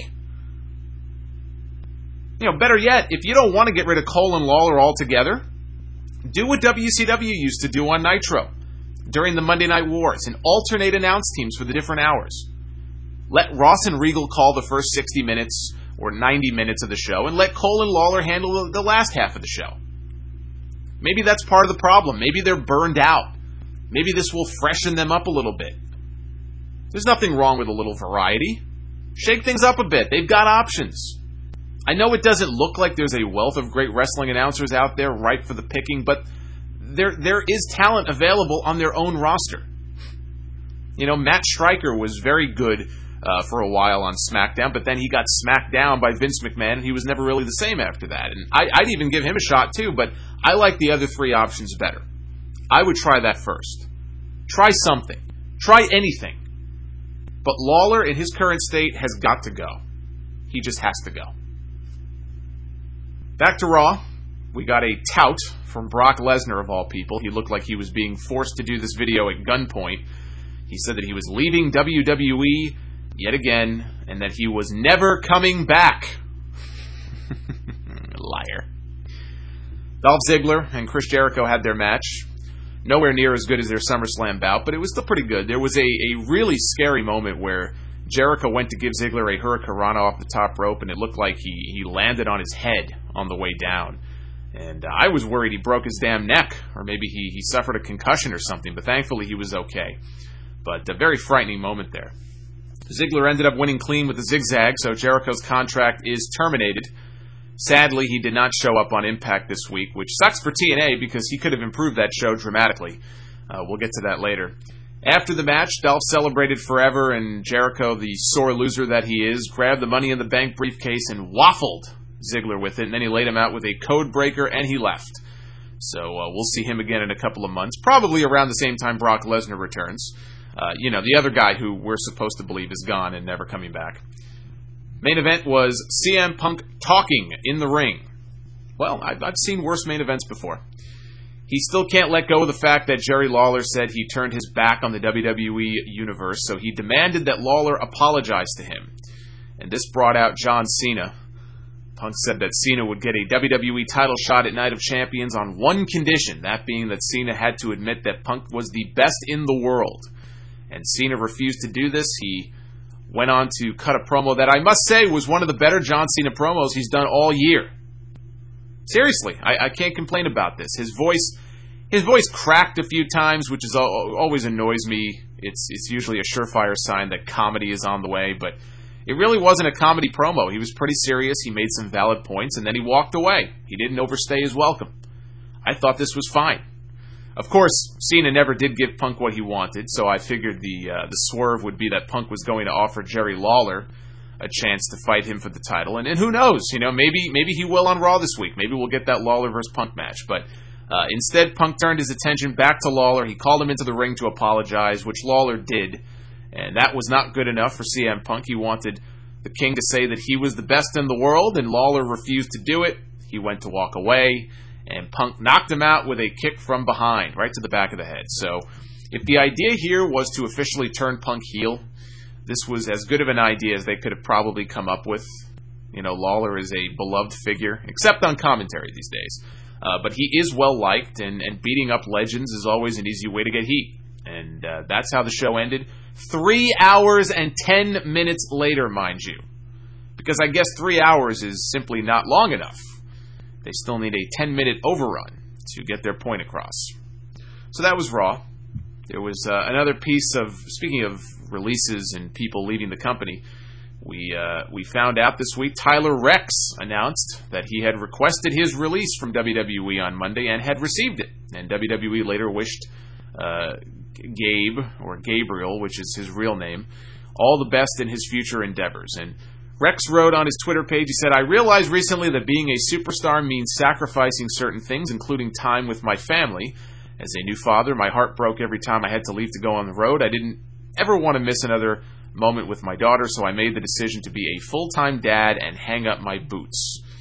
Better yet, if you don't want to get rid of Cole and Lawler altogether, do what WCW used to do on Nitro during the Monday Night Wars and alternate announce teams for the different hours. Let Ross and Regal call the first 60 minutes or 90 minutes of the show and let Cole and Lawler handle the last half of the show. Maybe that's part of the problem. Maybe they're burned out. Maybe this will freshen them up a little bit. There's nothing wrong with a little variety. Shake things up a bit. They've got options. I know it doesn't look like there's a wealth of great wrestling announcers out there ripe for the picking, but there is talent available on their own roster. Matt Stryker was very good for a while on SmackDown, but then he got smacked down by Vince McMahon, and he was never really the same after that. And I'd even give him a shot too, but I like the other three options better. I would try that first. Try something. Try anything. But Lawler, in his current state, has got to go. He just has to go. Back to Raw. We got a tout from Brock Lesnar, of all people. He looked like he was being forced to do this video at gunpoint. He said that he was leaving WWE yet again, and that he was never coming back. Liar. Dolph Ziggler and Chris Jericho had their match. Nowhere near as good as their SummerSlam bout, but it was still pretty good. There was a really scary moment where Jericho went to give Ziggler a hurricanrana off the top rope, and it looked like he landed on his head on the way down. And I was worried he broke his damn neck, or maybe he suffered a concussion or something, but thankfully he was okay. But a very frightening moment there. Ziggler ended up winning clean with the zigzag, so Jericho's contract is terminated. Sadly, he did not show up on Impact this week, which sucks for TNA because he could have improved that show dramatically. We'll get to that later. After the match, Dolph celebrated forever, and Jericho, the sore loser that he is, grabbed the Money in the Bank briefcase and waffled Ziggler with it, and then he laid him out with a code breaker, and he left. So we'll see him again in a couple of months, probably around the same time Brock Lesnar returns. The other guy who we're supposed to believe is gone and never coming back. Main event was CM Punk talking in the ring. Well, I've seen worse main events before. He still can't let go of the fact that Jerry Lawler said he turned his back on the WWE Universe, so he demanded that Lawler apologize to him. And this brought out John Cena. Punk said that Cena would get a WWE title shot at Night of Champions on one condition, that being that Cena had to admit that Punk was the best in the world. And Cena refused to do this. He went on to cut a promo that I must say was one of the better John Cena promos he's done all year. Seriously, I can't complain about this. His voice cracked a few times, which always annoys me. It's usually a surefire sign that comedy is on the way, but it really wasn't a comedy promo. He was pretty serious. He made some valid points, and then he walked away. He didn't overstay his welcome. I thought this was fine. Of course, Cena never did give Punk what he wanted, so I figured the swerve would be that Punk was going to offer Jerry Lawler a chance to fight him for the title. And who knows, maybe he will on Raw this week. Maybe we'll get that Lawler versus Punk match. But instead, Punk turned his attention back to Lawler. He called him into the ring to apologize, which Lawler did. And that was not good enough for CM Punk. He wanted the King to say that he was the best in the world, and Lawler refused to do it. He went to walk away, and Punk knocked him out with a kick from behind, right to the back of the head. So if the idea here was to officially turn Punk heel, this was as good of an idea as they could have probably come up with. Lawler is a beloved figure, except on commentary these days. But he is well-liked, and beating up legends is always an easy way to get heat. And that's how the show ended. 3 hours and 10 minutes later, mind you. Because I guess 3 hours is simply not long enough. They still need a 10-minute overrun to get their point across. So that was Raw. There was another piece of, speaking of releases and people leaving the company, we found out this week Tyler Rex announced that he had requested his release from WWE on Monday and had received it. And WWE later wished Gabe, or Gabriel, which is his real name, all the best in his future endeavors. And Rex wrote on his Twitter page, he said, "I realized recently that being a superstar means sacrificing certain things, including time with my family. As a new father, my heart broke every time I had to leave to go on the road. I didn't ever want to miss another moment with my daughter, so I made the decision to be a full-time dad and hang up my boots."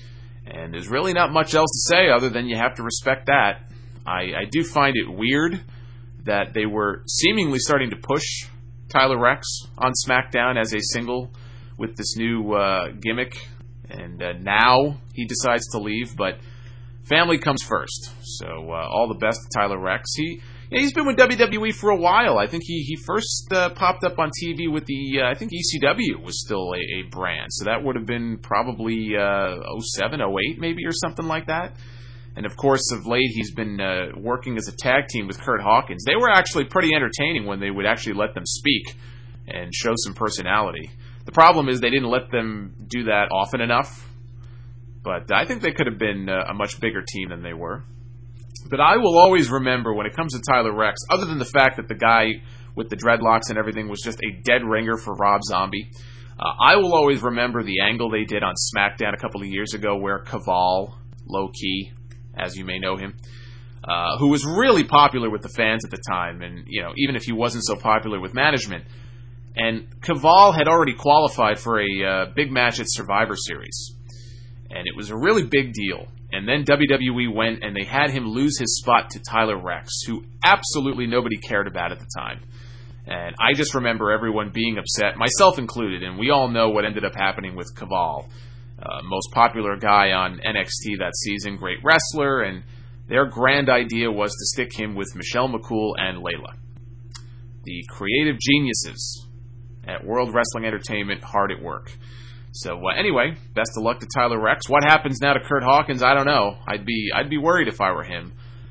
And there's really not much else to say other than you have to respect that. I do find it weird that they were seemingly starting to push Tyler Rex on SmackDown as a single with this new gimmick, and now he decides to leave, but family comes first. So all the best to Tyler Rex. He's been with WWE for a while. I think he first popped up on TV with I think ECW was still a brand, so that would have been probably 07, 08 maybe, or something like that. And of course, of late, he's been working as a tag team with Curt Hawkins. They were actually pretty entertaining when they would actually let them speak and show some personality. The problem is they didn't let them do that often enough, but I think they could have been a much bigger team than they were. But I will always remember, when it comes to Tyler Rex, other than the fact that the guy with the dreadlocks and everything was just a dead ringer for Rob Zombie, I will always remember the angle they did on SmackDown a couple of years ago where Kaval, low-key, as you may know him, who was really popular with the fans at the time, and even if he wasn't so popular with management. And Kaval had already qualified for a big match at Survivor Series, and it was a really big deal. And then WWE went and they had him lose his spot to Tyler Rex, who absolutely nobody cared about at the time. And I just remember everyone being upset, myself included, and we all know what ended up happening with Kaval. Most popular guy on NXT that season, great wrestler, and their grand idea was to stick him with Michelle McCool and Layla. The creative geniuses at World Wrestling Entertainment, hard at work. So anyway, best of luck to Tyler Rex. What happens now to Curt Hawkins, I don't know. I'd be worried if I were him.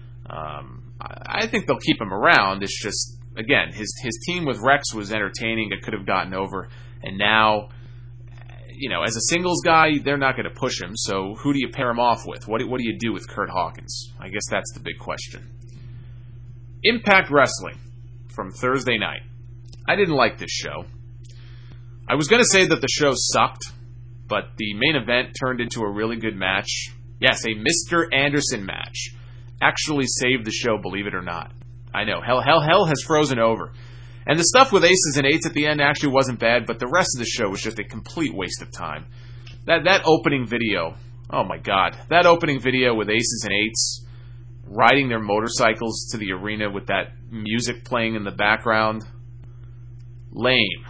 I think they'll keep him around. It's just, again, his team with Rex was entertaining. It could have gotten over, and now, as a singles guy, they're not going to push him, so who do you pair him off with? What do you do with Curt Hawkins? I guess that's the big question. Impact Wrestling from Thursday night. I didn't like this show. I was going to say that the show sucked, but the main event turned into a really good match. Yes, a Mr. Anderson match. Actually saved the show, believe it or not. I know, hell has frozen over. And the stuff with aces and eights at the end actually wasn't bad, but the rest of the show was just a complete waste of time. That opening video, oh my god, that opening video with aces and eights riding their motorcycles to the arena with that music playing in the background. Lame.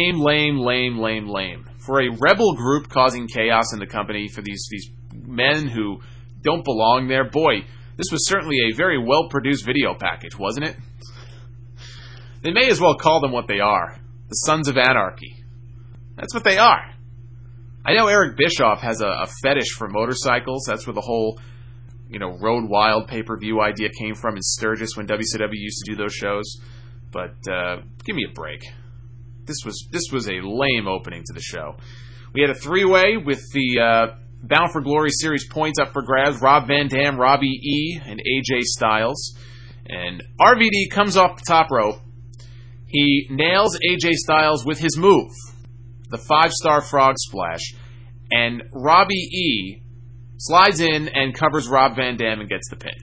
For a rebel group causing chaos in the company, for these men who don't belong there, boy, this was certainly a very well-produced video package, wasn't it? They may as well call them what they are. The Sons of Anarchy. That's what they are. I know Eric Bischoff has a fetish for motorcycles. That's where the whole, Road Wild pay-per-view idea came from in Sturgis when WCW used to do those shows. But give me a break. This was a lame opening to the show. We had a three-way with the Bound for Glory Series points up for grabs. Rob Van Dam, Robbie E, and AJ Styles. And RVD comes off the top rope. He nails AJ Styles with his move, the 5-star frog splash. And Robbie E slides in and covers Rob Van Dam and gets the pin.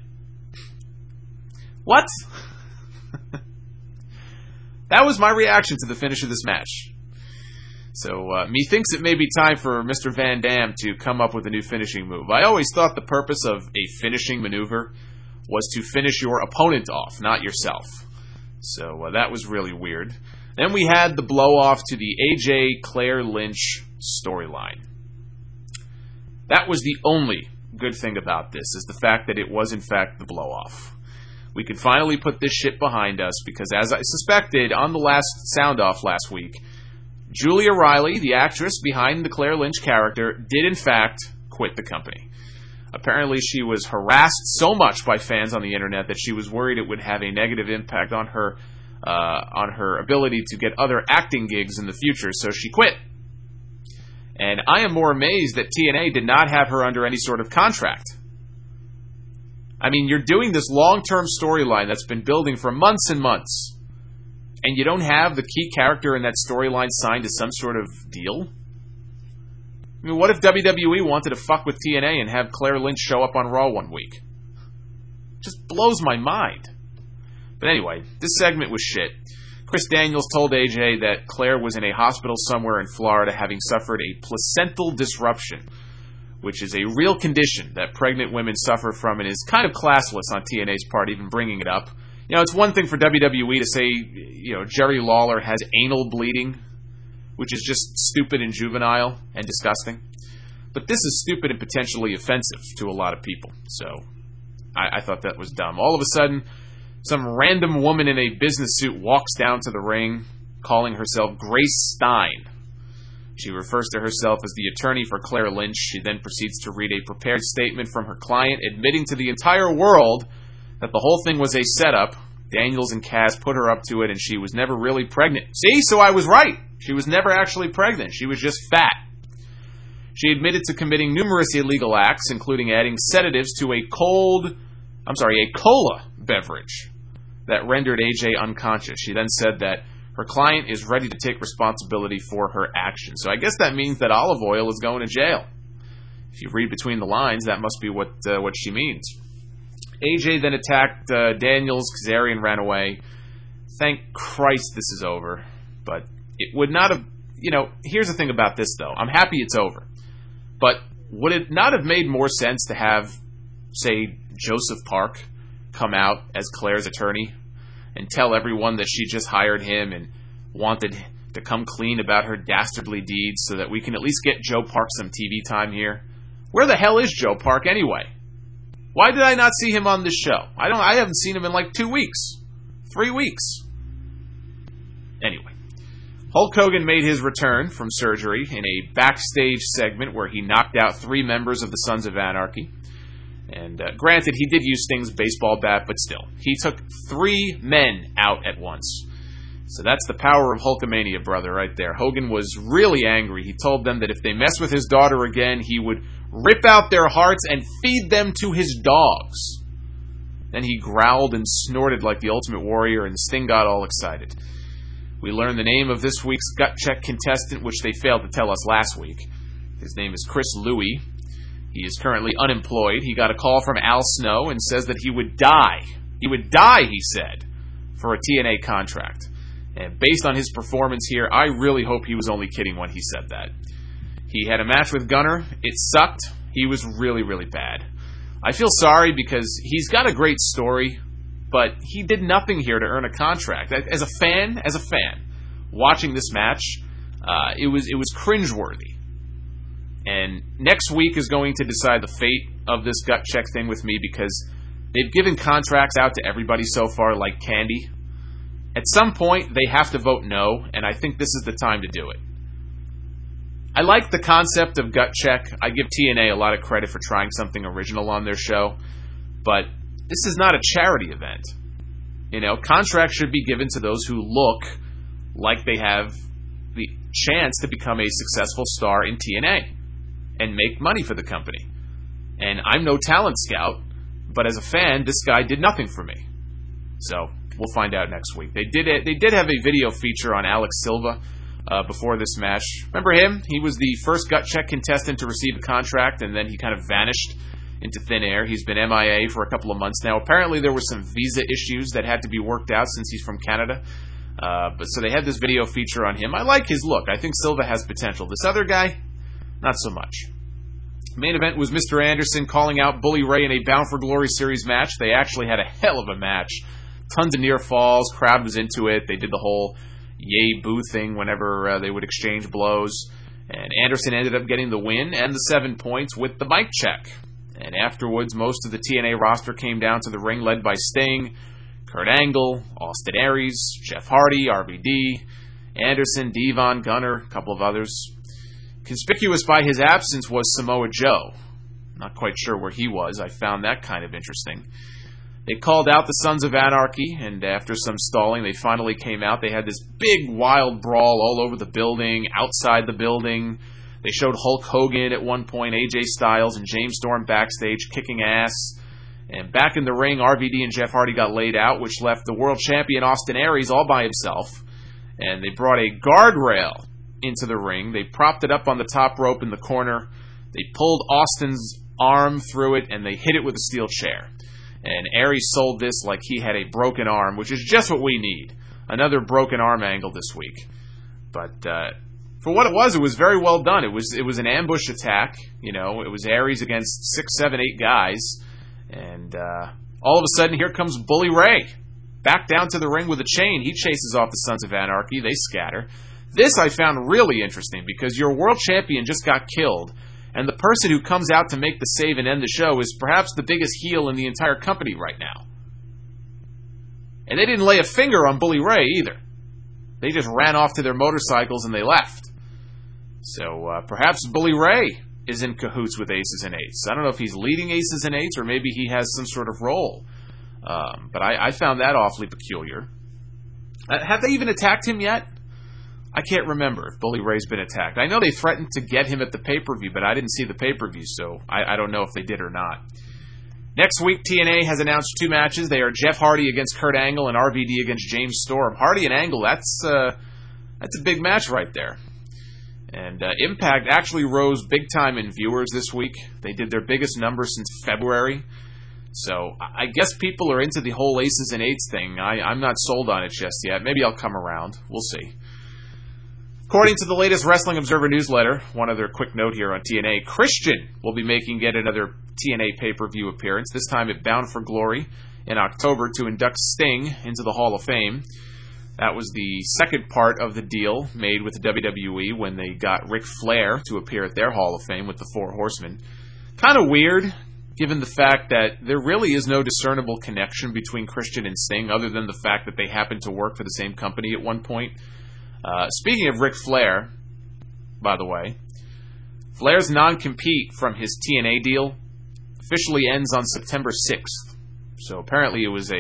What? That was my reaction to the finish of this match. So, methinks it may be time for Mr. Van Dam to come up with a new finishing move. I always thought the purpose of a finishing maneuver was to finish your opponent off, not yourself. So, that was really weird. Then we had the blow-off to the AJ Claire Lynch storyline. That was the only good thing about this, is the fact that it was, in fact, the blow-off. We could finally put this shit behind us because, as I suspected on the last sound-off last week, Julia Riley, the actress behind the Claire Lynch character, did in fact quit the company. Apparently she was harassed so much by fans on the internet that she was worried it would have a negative impact on her ability to get other acting gigs in the future, so she quit. And I am more amazed that TNA did not have her under any sort of contract. I mean, you're doing this long-term storyline that's been building for months and months, and you don't have the key character in that storyline signed to some sort of deal? I mean, what if WWE wanted to fuck with TNA and have Claire Lynch show up on Raw one week? It just blows my mind. But anyway, this segment was shit. Chris Daniels told AJ that Claire was in a hospital somewhere in Florida having suffered a placental disruption, which is a real condition that pregnant women suffer from and is kind of classless on TNA's part, even bringing it up. It's one thing for WWE to say, Jerry Lawler has anal bleeding, which is just stupid and juvenile and disgusting. But this is stupid and potentially offensive to a lot of people. So I thought that was dumb. All of a sudden, some random woman in a business suit walks down to the ring, calling herself Grace Stein. She refers to herself as the attorney for Claire Lynch. She then proceeds to read a prepared statement from her client, admitting to the entire world that the whole thing was a setup. Daniels and Cass put her up to it, and she was never really pregnant. See? So I was right. She was never actually pregnant. She was just fat. She admitted to committing numerous illegal acts, including adding sedatives to a cola beverage that rendered AJ unconscious. She then said that her client is ready to take responsibility for her actions. So I guess that means that Olive Oil is going to jail. If you read between the lines, that must be what she means. AJ then attacked Daniels. Kazarian ran away. Thank Christ this is over. But it would not have... here's the thing about this, though. I'm happy it's over. But would it not have made more sense to have, say, Joseph Park come out as Claire's attorney and tell everyone that she just hired him and wanted to come clean about her dastardly deeds so that we can at least get Joe Park some TV time here? Where the hell is Joe Park anyway? Why did I not see him on this show? I haven't seen him in like 2 weeks. 3 weeks. Anyway. Hulk Hogan made his return from surgery in a backstage segment where he knocked out 3 members of the Sons of Anarchy. And granted, he did use Sting's baseball bat, but still. He took 3 men out at once. So that's the power of Hulkamania, brother, right there. Hogan was really angry. He told them that if they mess with his daughter again, he would rip out their hearts and feed them to his dogs. Then he growled and snorted like the Ultimate Warrior, and Sting got all excited. We learned the name of this week's gut check contestant, which they failed to tell us last week. His name is Chris Louie. He is currently unemployed. He got a call from Al Snow and says that he would die. He would die, he said, for a TNA contract. And based on his performance here, I really hope he was only kidding when he said that. He had a match with Gunner. It sucked. He was really, really bad. I feel sorry because he's got a great story, but he did nothing here to earn a contract. As a fan, watching this match, it was cringeworthy. And next week is going to decide the fate of this gut check thing with me because they've given contracts out to everybody so far like candy. At some point, they have to vote no, and I think this is the time to do it. I like the concept of gut check. I give TNA a lot of credit for trying something original on their show, but this is not a charity event. Contracts should be given to those who look like they have the chance to become a successful star in TNA and make money for the company. And I'm no talent scout, but as a fan, this guy did nothing for me. So we'll find out next week. They did have a video feature on Alex Silva before this match. Remember him? He was the first gut check contestant to receive a contract, and then he kind of vanished into thin air. He's been MIA for a couple of months now. Apparently there were some visa issues that had to be worked out since he's from Canada. So they had this video feature on him. I like his look. I think Silva has potential. This other guy, not so much. Main event was Mr. Anderson calling out Bully Ray in a Bound for Glory series match. They actually had a hell of a match. Tons of near falls. Crowd was into it. They did the whole yay boo thing whenever they would exchange blows. And Anderson ended up getting the win and the 7 points with the mic check. And afterwards, most of the TNA roster came down to the ring led by Sting, Kurt Angle, Austin Aries, Jeff Hardy, RVD, Anderson, Devon, Gunner, a couple of others. Conspicuous by his absence was Samoa Joe. Not quite sure where he was. I found that kind of interesting. They called out the Sons of Anarchy, and after some stalling, they finally came out. They had this big, wild brawl all over the building, outside the building. They showed Hulk Hogan at one point, AJ Styles, and James Storm backstage kicking ass. And back in the ring, RVD and Jeff Hardy got laid out, which left the world champion Austin Aries all by himself. And they brought a guardrail into the ring. They propped it up on the top rope in the corner. They pulled Austin's arm through it, and they hit it with a steel chair. And Aries sold this like he had a broken arm, which is just what we need. Another broken arm angle this week. But for what it was very well done. It was an ambush attack. You know, it was Aries against 6, 7, 8 guys. And all of a sudden, here comes Bully Ray. Back down to the ring with a chain. He chases off the Sons of Anarchy. They scatter. This I found really interesting because your world champion just got killed. And the person who comes out to make the save and end the show is perhaps the biggest heel in the entire company right now. And they didn't lay a finger on Bully Ray either. They just ran off to their motorcycles and they left. So perhaps Bully Ray is in cahoots with Aces and Eights. I don't know if he's leading Aces and Eights or maybe he has some sort of role. But I found that awfully peculiar. Have they even attacked him yet? I can't remember if Bully Ray's been attacked. I know they threatened to get him at the pay-per-view, but I didn't see the pay-per-view, so I don't know if they did or not. Next week, TNA has announced 2 matches. They are Jeff Hardy against Kurt Angle and RVD against James Storm. Hardy and Angle, that's a big match right there. And Impact actually rose big time in viewers this week. They did their biggest number since February. So I guess people are into the whole Aces and Eights thing. I'm not sold on it just yet. Maybe I'll come around. We'll see. According to the latest Wrestling Observer newsletter, one other quick note here on TNA, Christian will be making yet another TNA pay-per-view appearance, this time at Bound for Glory in October to induct Sting into the Hall of Fame. That was the second part of the deal made with the WWE when they got Ric Flair to appear at their Hall of Fame with the Four Horsemen. Kind of weird, given the fact that there really is no discernible connection between Christian and Sting other than the fact that they happened to work for the same company at one point. Speaking of Ric Flair, by the way, Flair's non-compete from his TNA deal officially ends on September 6th. So apparently it was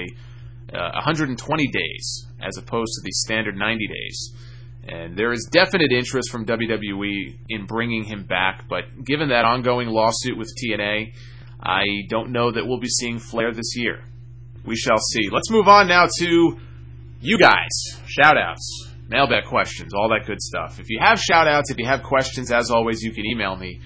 120 days as opposed to the standard 90 days. And there is definite interest from WWE in bringing him back, but given that ongoing lawsuit with TNA, I don't know that we'll be seeing Flair this year. We shall see. Let's move on now to you guys. Shout-outs. Mailbag questions, all that good stuff. If you have shout-outs, if you have questions, as always, you can email me.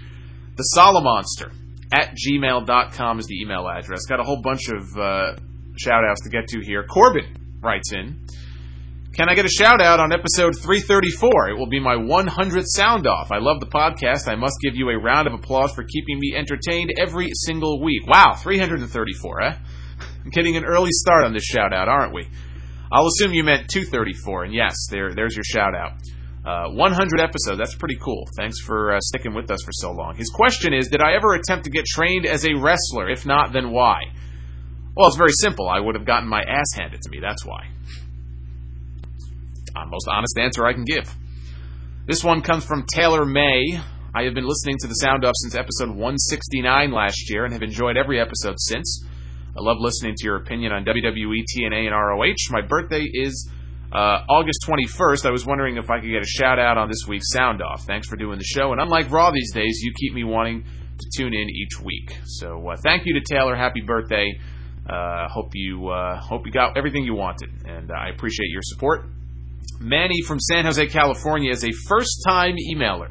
thesolomonster@gmail.com is the email address. Got a whole bunch of shout-outs to get to here. Corbin writes in, can I get a shout-out on episode 334? It will be my 100th sound-off. I love the podcast. I must give you a round of applause for keeping me entertained every single week. Wow, 334, eh? I'm getting an early start on this shout-out, aren't we? I'll assume you meant 234, and yes, there's your shout-out. 100 episodes, that's pretty cool. Thanks for sticking with us for so long. His question is, did I ever attempt to get trained as a wrestler? If not, then why? Well, it's very simple. I would have gotten my ass handed to me, that's why. Most honest answer I can give. This one comes from Taylor May. I have been listening to the Sound Off since episode 169 last year and have enjoyed every episode since. I love listening to your opinion on WWE, TNA, and ROH. My birthday is August 21st. I was wondering if I could get a shout-out on this week's Sound Off. Thanks for doing the show. And unlike Raw these days, you keep me wanting to tune in each week. So thank you to Taylor. Happy birthday. Hope you got everything you wanted. And I appreciate your support. Manny from San Jose, California is a first-time emailer,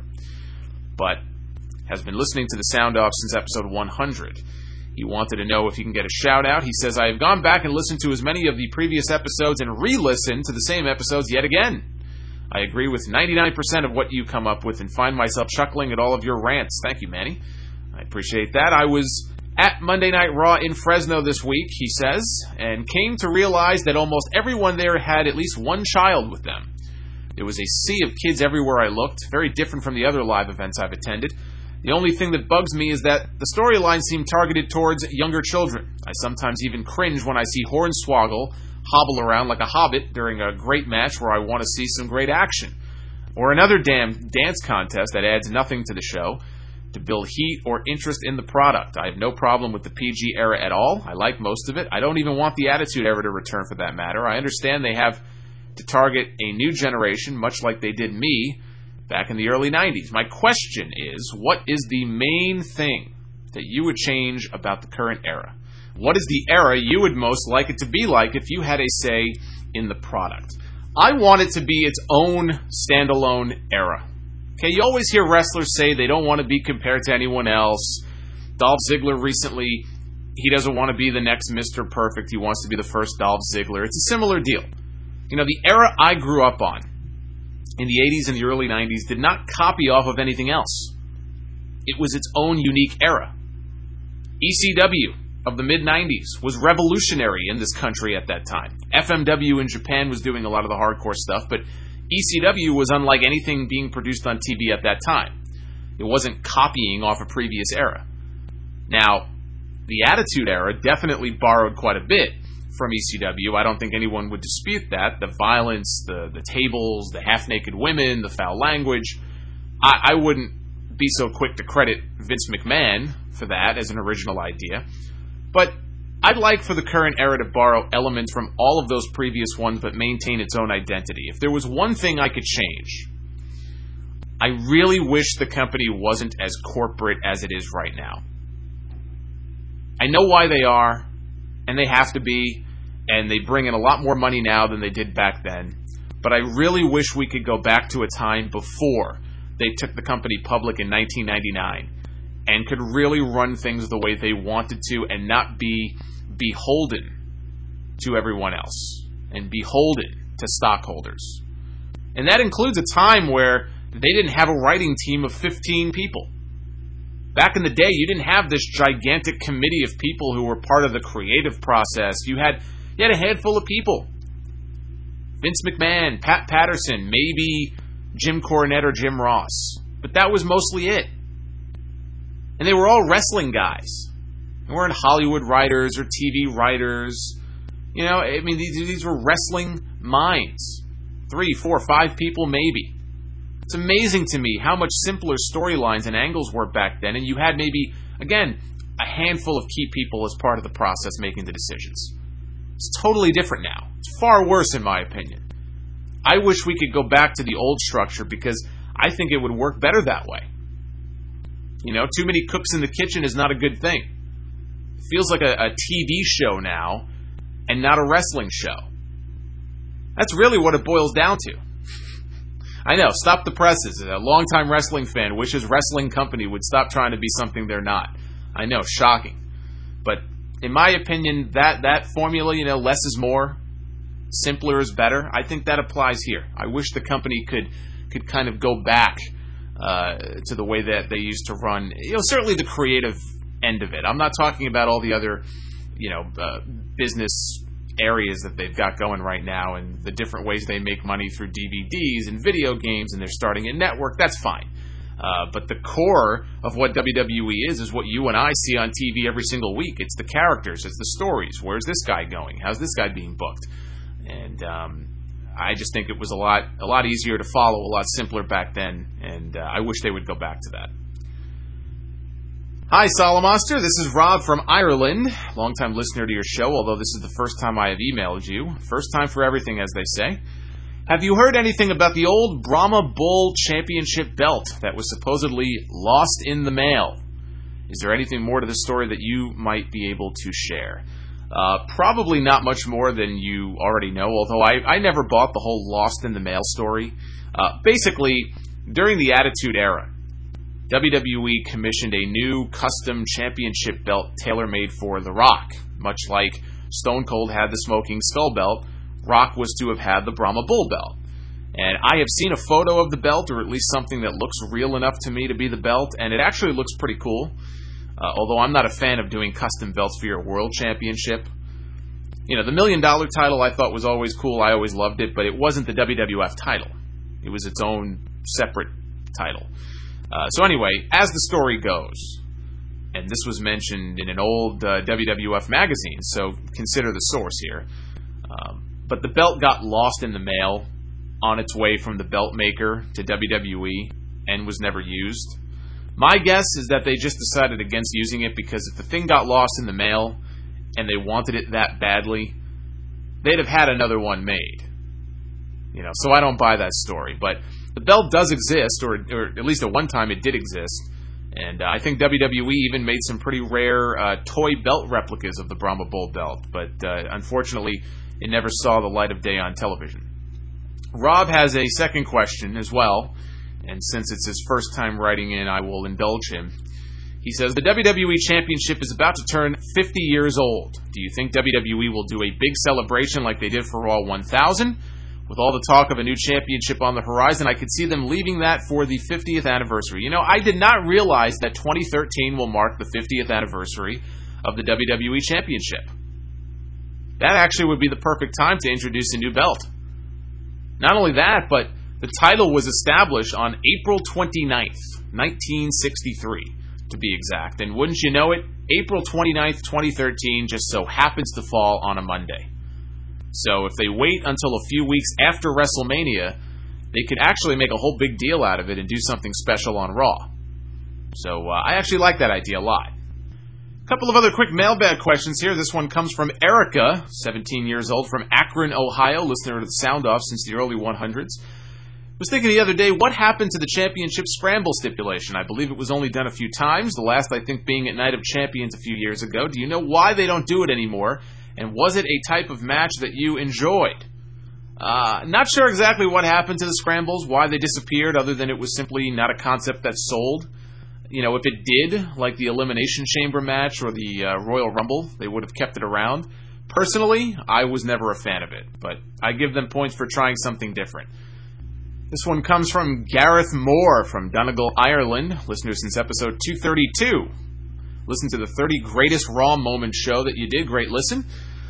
but has been listening to the Sound Off since episode 100. He wanted to know if he can get a shout-out. He says, I have gone back and listened to as many of the previous episodes and re-listened to the same episodes yet again. I agree with 99% of what you come up with and find myself chuckling at all of your rants. Thank you, Manny. I appreciate that. I was at Monday Night Raw in Fresno this week, he says, and came to realize that almost everyone there had at least one child with them. There was a sea of kids everywhere I looked, very different from the other live events I've attended. The only thing that bugs me is that the storylines seem targeted towards younger children. I sometimes even cringe when I see Hornswoggle hobble around like a hobbit during a great match where I want to see some great action. Or another damn dance contest that adds nothing to the show to build heat or interest in the product. I have no problem with the PG era at all. I like most of it. I don't even want the Attitude Era to return for that matter. I understand they have to target a new generation, much like they did me back in the early 90s. My question is, what is the main thing that you would change about the current era? What is the era you would most like it to be like if you had a say in the product? I want it to be its own standalone era. Okay, you always hear wrestlers say they don't want to be compared to anyone else. Dolph Ziggler recently, he doesn't want to be the next Mr. Perfect. He wants to be the first Dolph Ziggler. It's a similar deal. You know, the era I grew up on, in the 80s and the early 90s did not copy off of anything else. It was its own unique era. ECW of the mid-90s was revolutionary in this country at that time. FMW in Japan was doing a lot of the hardcore stuff, but ECW was unlike anything being produced on TV at that time. It wasn't copying off a previous era. Now, the Attitude Era definitely borrowed quite a bit from ECW. I don't think anyone would dispute that. The violence, the tables, the half-naked women, the foul language. I wouldn't be so quick to credit Vince McMahon for that as an original idea. But I'd like for the current era to borrow elements from all of those previous ones but maintain its own identity. If there was one thing I could change, I really wish the company wasn't as corporate as it is right now. I know why they are, and they have to be, and they bring in a lot more money now than they did back then. But I really wish we could go back to a time before they took the company public in 1999 and could really run things the way they wanted to and not be beholden to everyone else and beholden to stockholders. And that includes a time where they didn't have a writing team of 15 people. Back in the day, you didn't have this gigantic committee of people who were part of the creative process. You had a handful of people. Vince McMahon, Pat Patterson, maybe Jim Cornette or Jim Ross. But that was mostly it. And they were all wrestling guys. They weren't Hollywood writers or TV writers. You know, I mean, these were wrestling minds. 3, 4, 5 people maybe. It's amazing to me how much simpler storylines and angles were back then, and you had maybe, again, a handful of key people as part of the process making the decisions. It's totally different now. It's far worse, in my opinion. I wish we could go back to the old structure because I think it would work better that way. You know, too many cooks in the kitchen is not a good thing. It feels like a TV show now and not a wrestling show. That's really what it boils down to. I know, stop the presses. A longtime wrestling fan wishes wrestling company would stop trying to be something they're not. I know, shocking. But in my opinion, that formula, you know, less is more, simpler is better, I think that applies here. I wish the company could kind of go back to the way that they used to run, you know, certainly the creative end of it. I'm not talking about all the other, you know, business areas that they've got going right now and the different ways they make money through DVDs and video games, and they're starting a network. That's fine. But the core of what WWE is what you and I see on TV every single week. It's the characters. It's the stories. Where's this guy going? How's this guy being booked? And I just think it was a lot easier to follow, a lot simpler back then, and I wish they would go back to that. Hi, Solomonster. This is Rob from Ireland, longtime listener to your show, although this is the first time I have emailed you. First time for everything, as they say. Have you heard anything about the old Brahma Bull Championship belt that was supposedly lost in the mail? Is there anything more to the story that you might be able to share? Probably not much more than you already know, although I never bought the whole lost in the mail story. Basically, during the Attitude Era, WWE commissioned a new custom championship belt tailor-made for The Rock. Much like Stone Cold had the Smoking Skull belt, Rock was to have had the Brahma Bull belt. And I have seen a photo of the belt, or at least something that looks real enough to me to be the belt, and it actually looks pretty cool. Although I'm not a fan of doing custom belts for your world championship. You know, the $1 Million title I thought was always cool. I always loved it, but it wasn't the WWF title. It was its own separate title. So anyway, as the story goes, and this was mentioned in an old WWF magazine, so consider the source here, but the belt got lost in the mail on its way from the belt maker to WWE and was never used. My guess is that they just decided against using it because if the thing got lost in the mail and they wanted it that badly, they'd have had another one made. You know, so I don't buy that story, but the belt does exist, or at least at one time it did exist, and I think WWE even made some pretty rare toy belt replicas of the Brahma Bull belt, but unfortunately it never saw the light of day on television. Rob has a second question as well, and since it's his first time writing in, I will indulge him. He says, the WWE Championship is about to turn 50 years old. Do you think WWE will do a big celebration like they did for Raw 1000? With all the talk of a new championship on the horizon, I could see them leaving that for the 50th anniversary. I did not realize that 2013 will mark the 50th anniversary of the WWE Championship. That actually would be the perfect time to introduce a new belt. Not only that, but the title was established on April 29th, 1963, to be exact. And wouldn't you know it, April 29th, 2013 just so happens to fall on a Monday. So if they wait until a few weeks after WrestleMania, they could actually make a whole big deal out of it and do something special on Raw. So I actually like that idea a lot. A couple of other quick mailbag questions here. This one comes from Erica, 17 years old, from Akron, Ohio, listener to the Sound Off since the early 100s. I was thinking the other day, what happened to the championship scramble stipulation? I believe it was only done a few times, the last I think being at Night of Champions a few years ago. Do you know why they don't do it anymore? And was it a type of match that you enjoyed? Not sure exactly what happened to the scrambles, why they disappeared, other than it was simply not a concept that sold. If it did, like the Elimination Chamber match or the Royal Rumble, they would have kept it around. Personally, I was never a fan of it, but I give them points for trying something different. This one comes from Gareth Moore from Donegal, Ireland, listener since episode 232. Listen to the 30 Greatest Raw Moments show that you did. Great listen.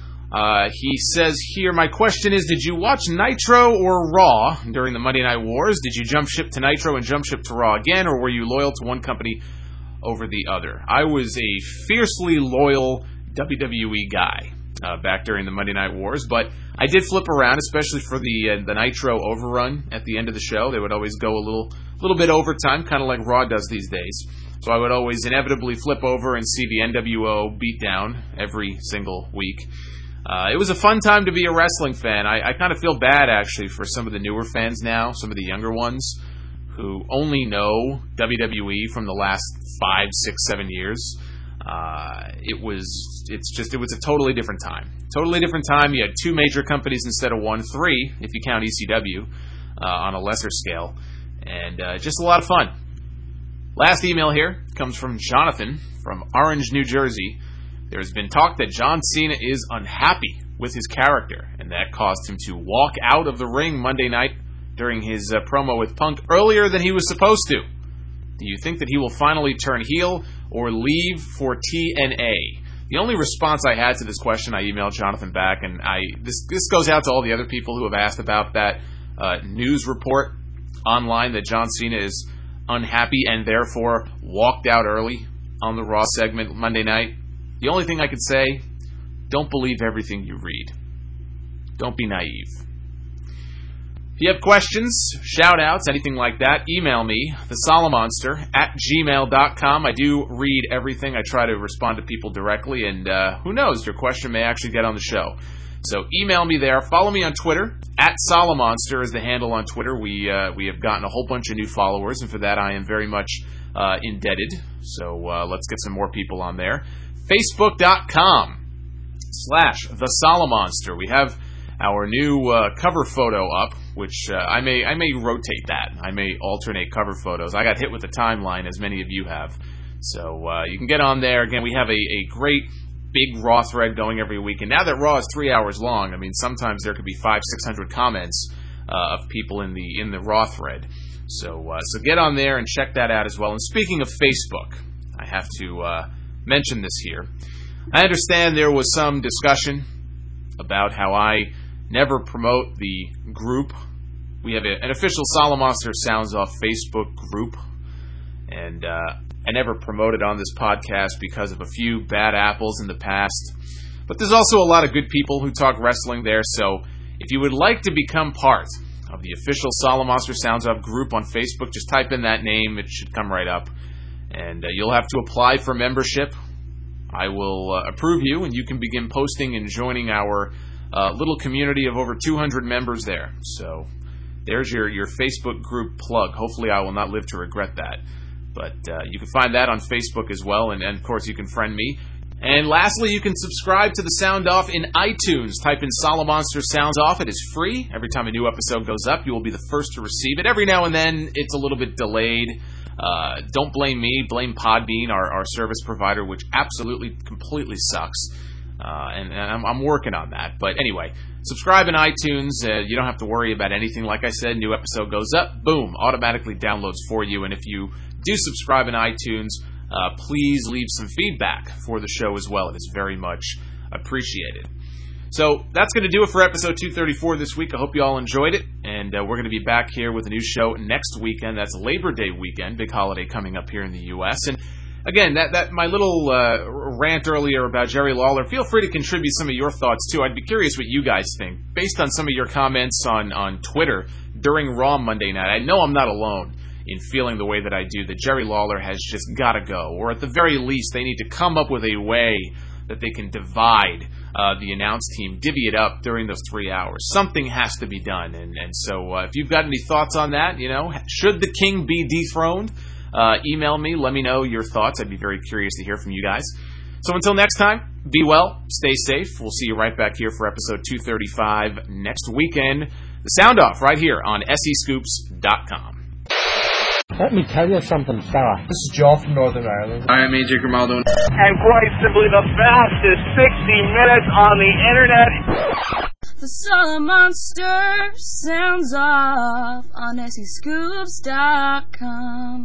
He says here, my question is, did you watch Nitro or Raw during the Monday Night Wars? Did you jump ship to Nitro and jump ship to Raw again, or were you loyal to one company over the other? I was a fiercely loyal WWE guy back during the Monday Night Wars, but I did flip around, especially for the Nitro overrun at the end of the show. They would always go a little bit overtime, kind of like Raw does these days. So I would always inevitably flip over and see the NWO beatdown every single week. It was a fun time to be a wrestling fan. I kind of feel bad, actually, for some of the newer fans now, some of the younger ones, who only know WWE from the last 5, 6, 7 years. It was a totally different time. Totally different time. You had 2 major companies instead of 1, 3, if you count ECW, on a lesser scale. And just a lot of fun. Last email here comes from Jonathan from Orange, New Jersey. There has been talk that John Cena is unhappy with his character, and that caused him to walk out of the ring Monday night during his promo with Punk earlier than he was supposed to. Do you think that he will finally turn heel or leave for TNA? The only response I had to this question, I emailed Jonathan back, and this goes out to all the other people who have asked about that news report online that John Cena is unhappy and therefore walked out early on the Raw segment Monday night. The only thing I could say, don't believe everything you read. Don't be naive. If you have questions, shout-outs, anything like that, email me, thesolomonster@gmail.com. I do read everything. I try to respond to people directly, and who knows, your question may actually get on the show. So email me there. Follow me on Twitter. @Solomonster is the handle on Twitter. We have gotten a whole bunch of new followers, and for that I am very much indebted. So let's get some more people on there. Facebook.com/TheSolomonster. We have our new cover photo up, which I may rotate that. I may alternate cover photos. I got hit with the timeline, as many of you have. So you can get on there. Again, we have a great big Raw thread going every week. And now that Raw is 3 hours long, I mean, sometimes there could be 500-600 comments of people in the Raw thread. So get on there and check that out as well. And speaking of Facebook, I have to mention this here. I understand there was some discussion about how I never promote the group. We have an official Solomonster Sounds Off Facebook group, and I never promoted on this podcast because of a few bad apples in the past. But there's also a lot of good people who talk wrestling there, so if you would like to become part of the official Solomonster Sounds Off group on Facebook, just type in that name. It should come right up. And you'll have to apply for membership. I will approve you, and you can begin posting and joining our little community of over 200 members there. So there's your Facebook group plug. Hopefully I will not live to regret that. But you can find that on Facebook as well, and of course you can friend me. And lastly, you can subscribe to the Sound Off in iTunes. Type in Solomonster Sounds Off. It is free. Every time a new episode goes up, you will be the first to receive it. Every now and then, it's a little bit delayed. Don't blame me. Blame Podbean, our service provider, which absolutely, completely sucks. And I'm working on that. But anyway, subscribe in iTunes. You don't have to worry about anything. Like I said, new episode goes up, boom, automatically downloads for you. And if you do subscribe in iTunes, please leave some feedback for the show as well. It is very much appreciated. So that's going to do it for episode 234 this week. I hope you all enjoyed it. And we're going to be back here with a new show next weekend. That's Labor Day weekend, big holiday coming up here in the U.S. And again, that my little rant earlier about Jerry Lawler, feel free to contribute some of your thoughts, too. I'd be curious what you guys think. Based on some of your comments on Twitter during Raw Monday night, I know I'm not alone in feeling the way that I do, that Jerry Lawler has just got to go. Or at the very least, they need to come up with a way that they can divide the announce team, divvy it up during those 3 hours. Something has to be done. And so if you've got any thoughts on that, should the king be dethroned? Email me, let me know your thoughts. I'd be very curious to hear from you guys. So until next time, be well, stay safe. We'll see you right back here for episode 235 next weekend. The Sound Off right here on SEScoops.com. Let me tell you something, fella. This is Joe from Northern Ireland. I am AJ Grimaldo. And quite simply the fastest 60 minutes on the internet. The Solomonster sounds off on SEScoops.com.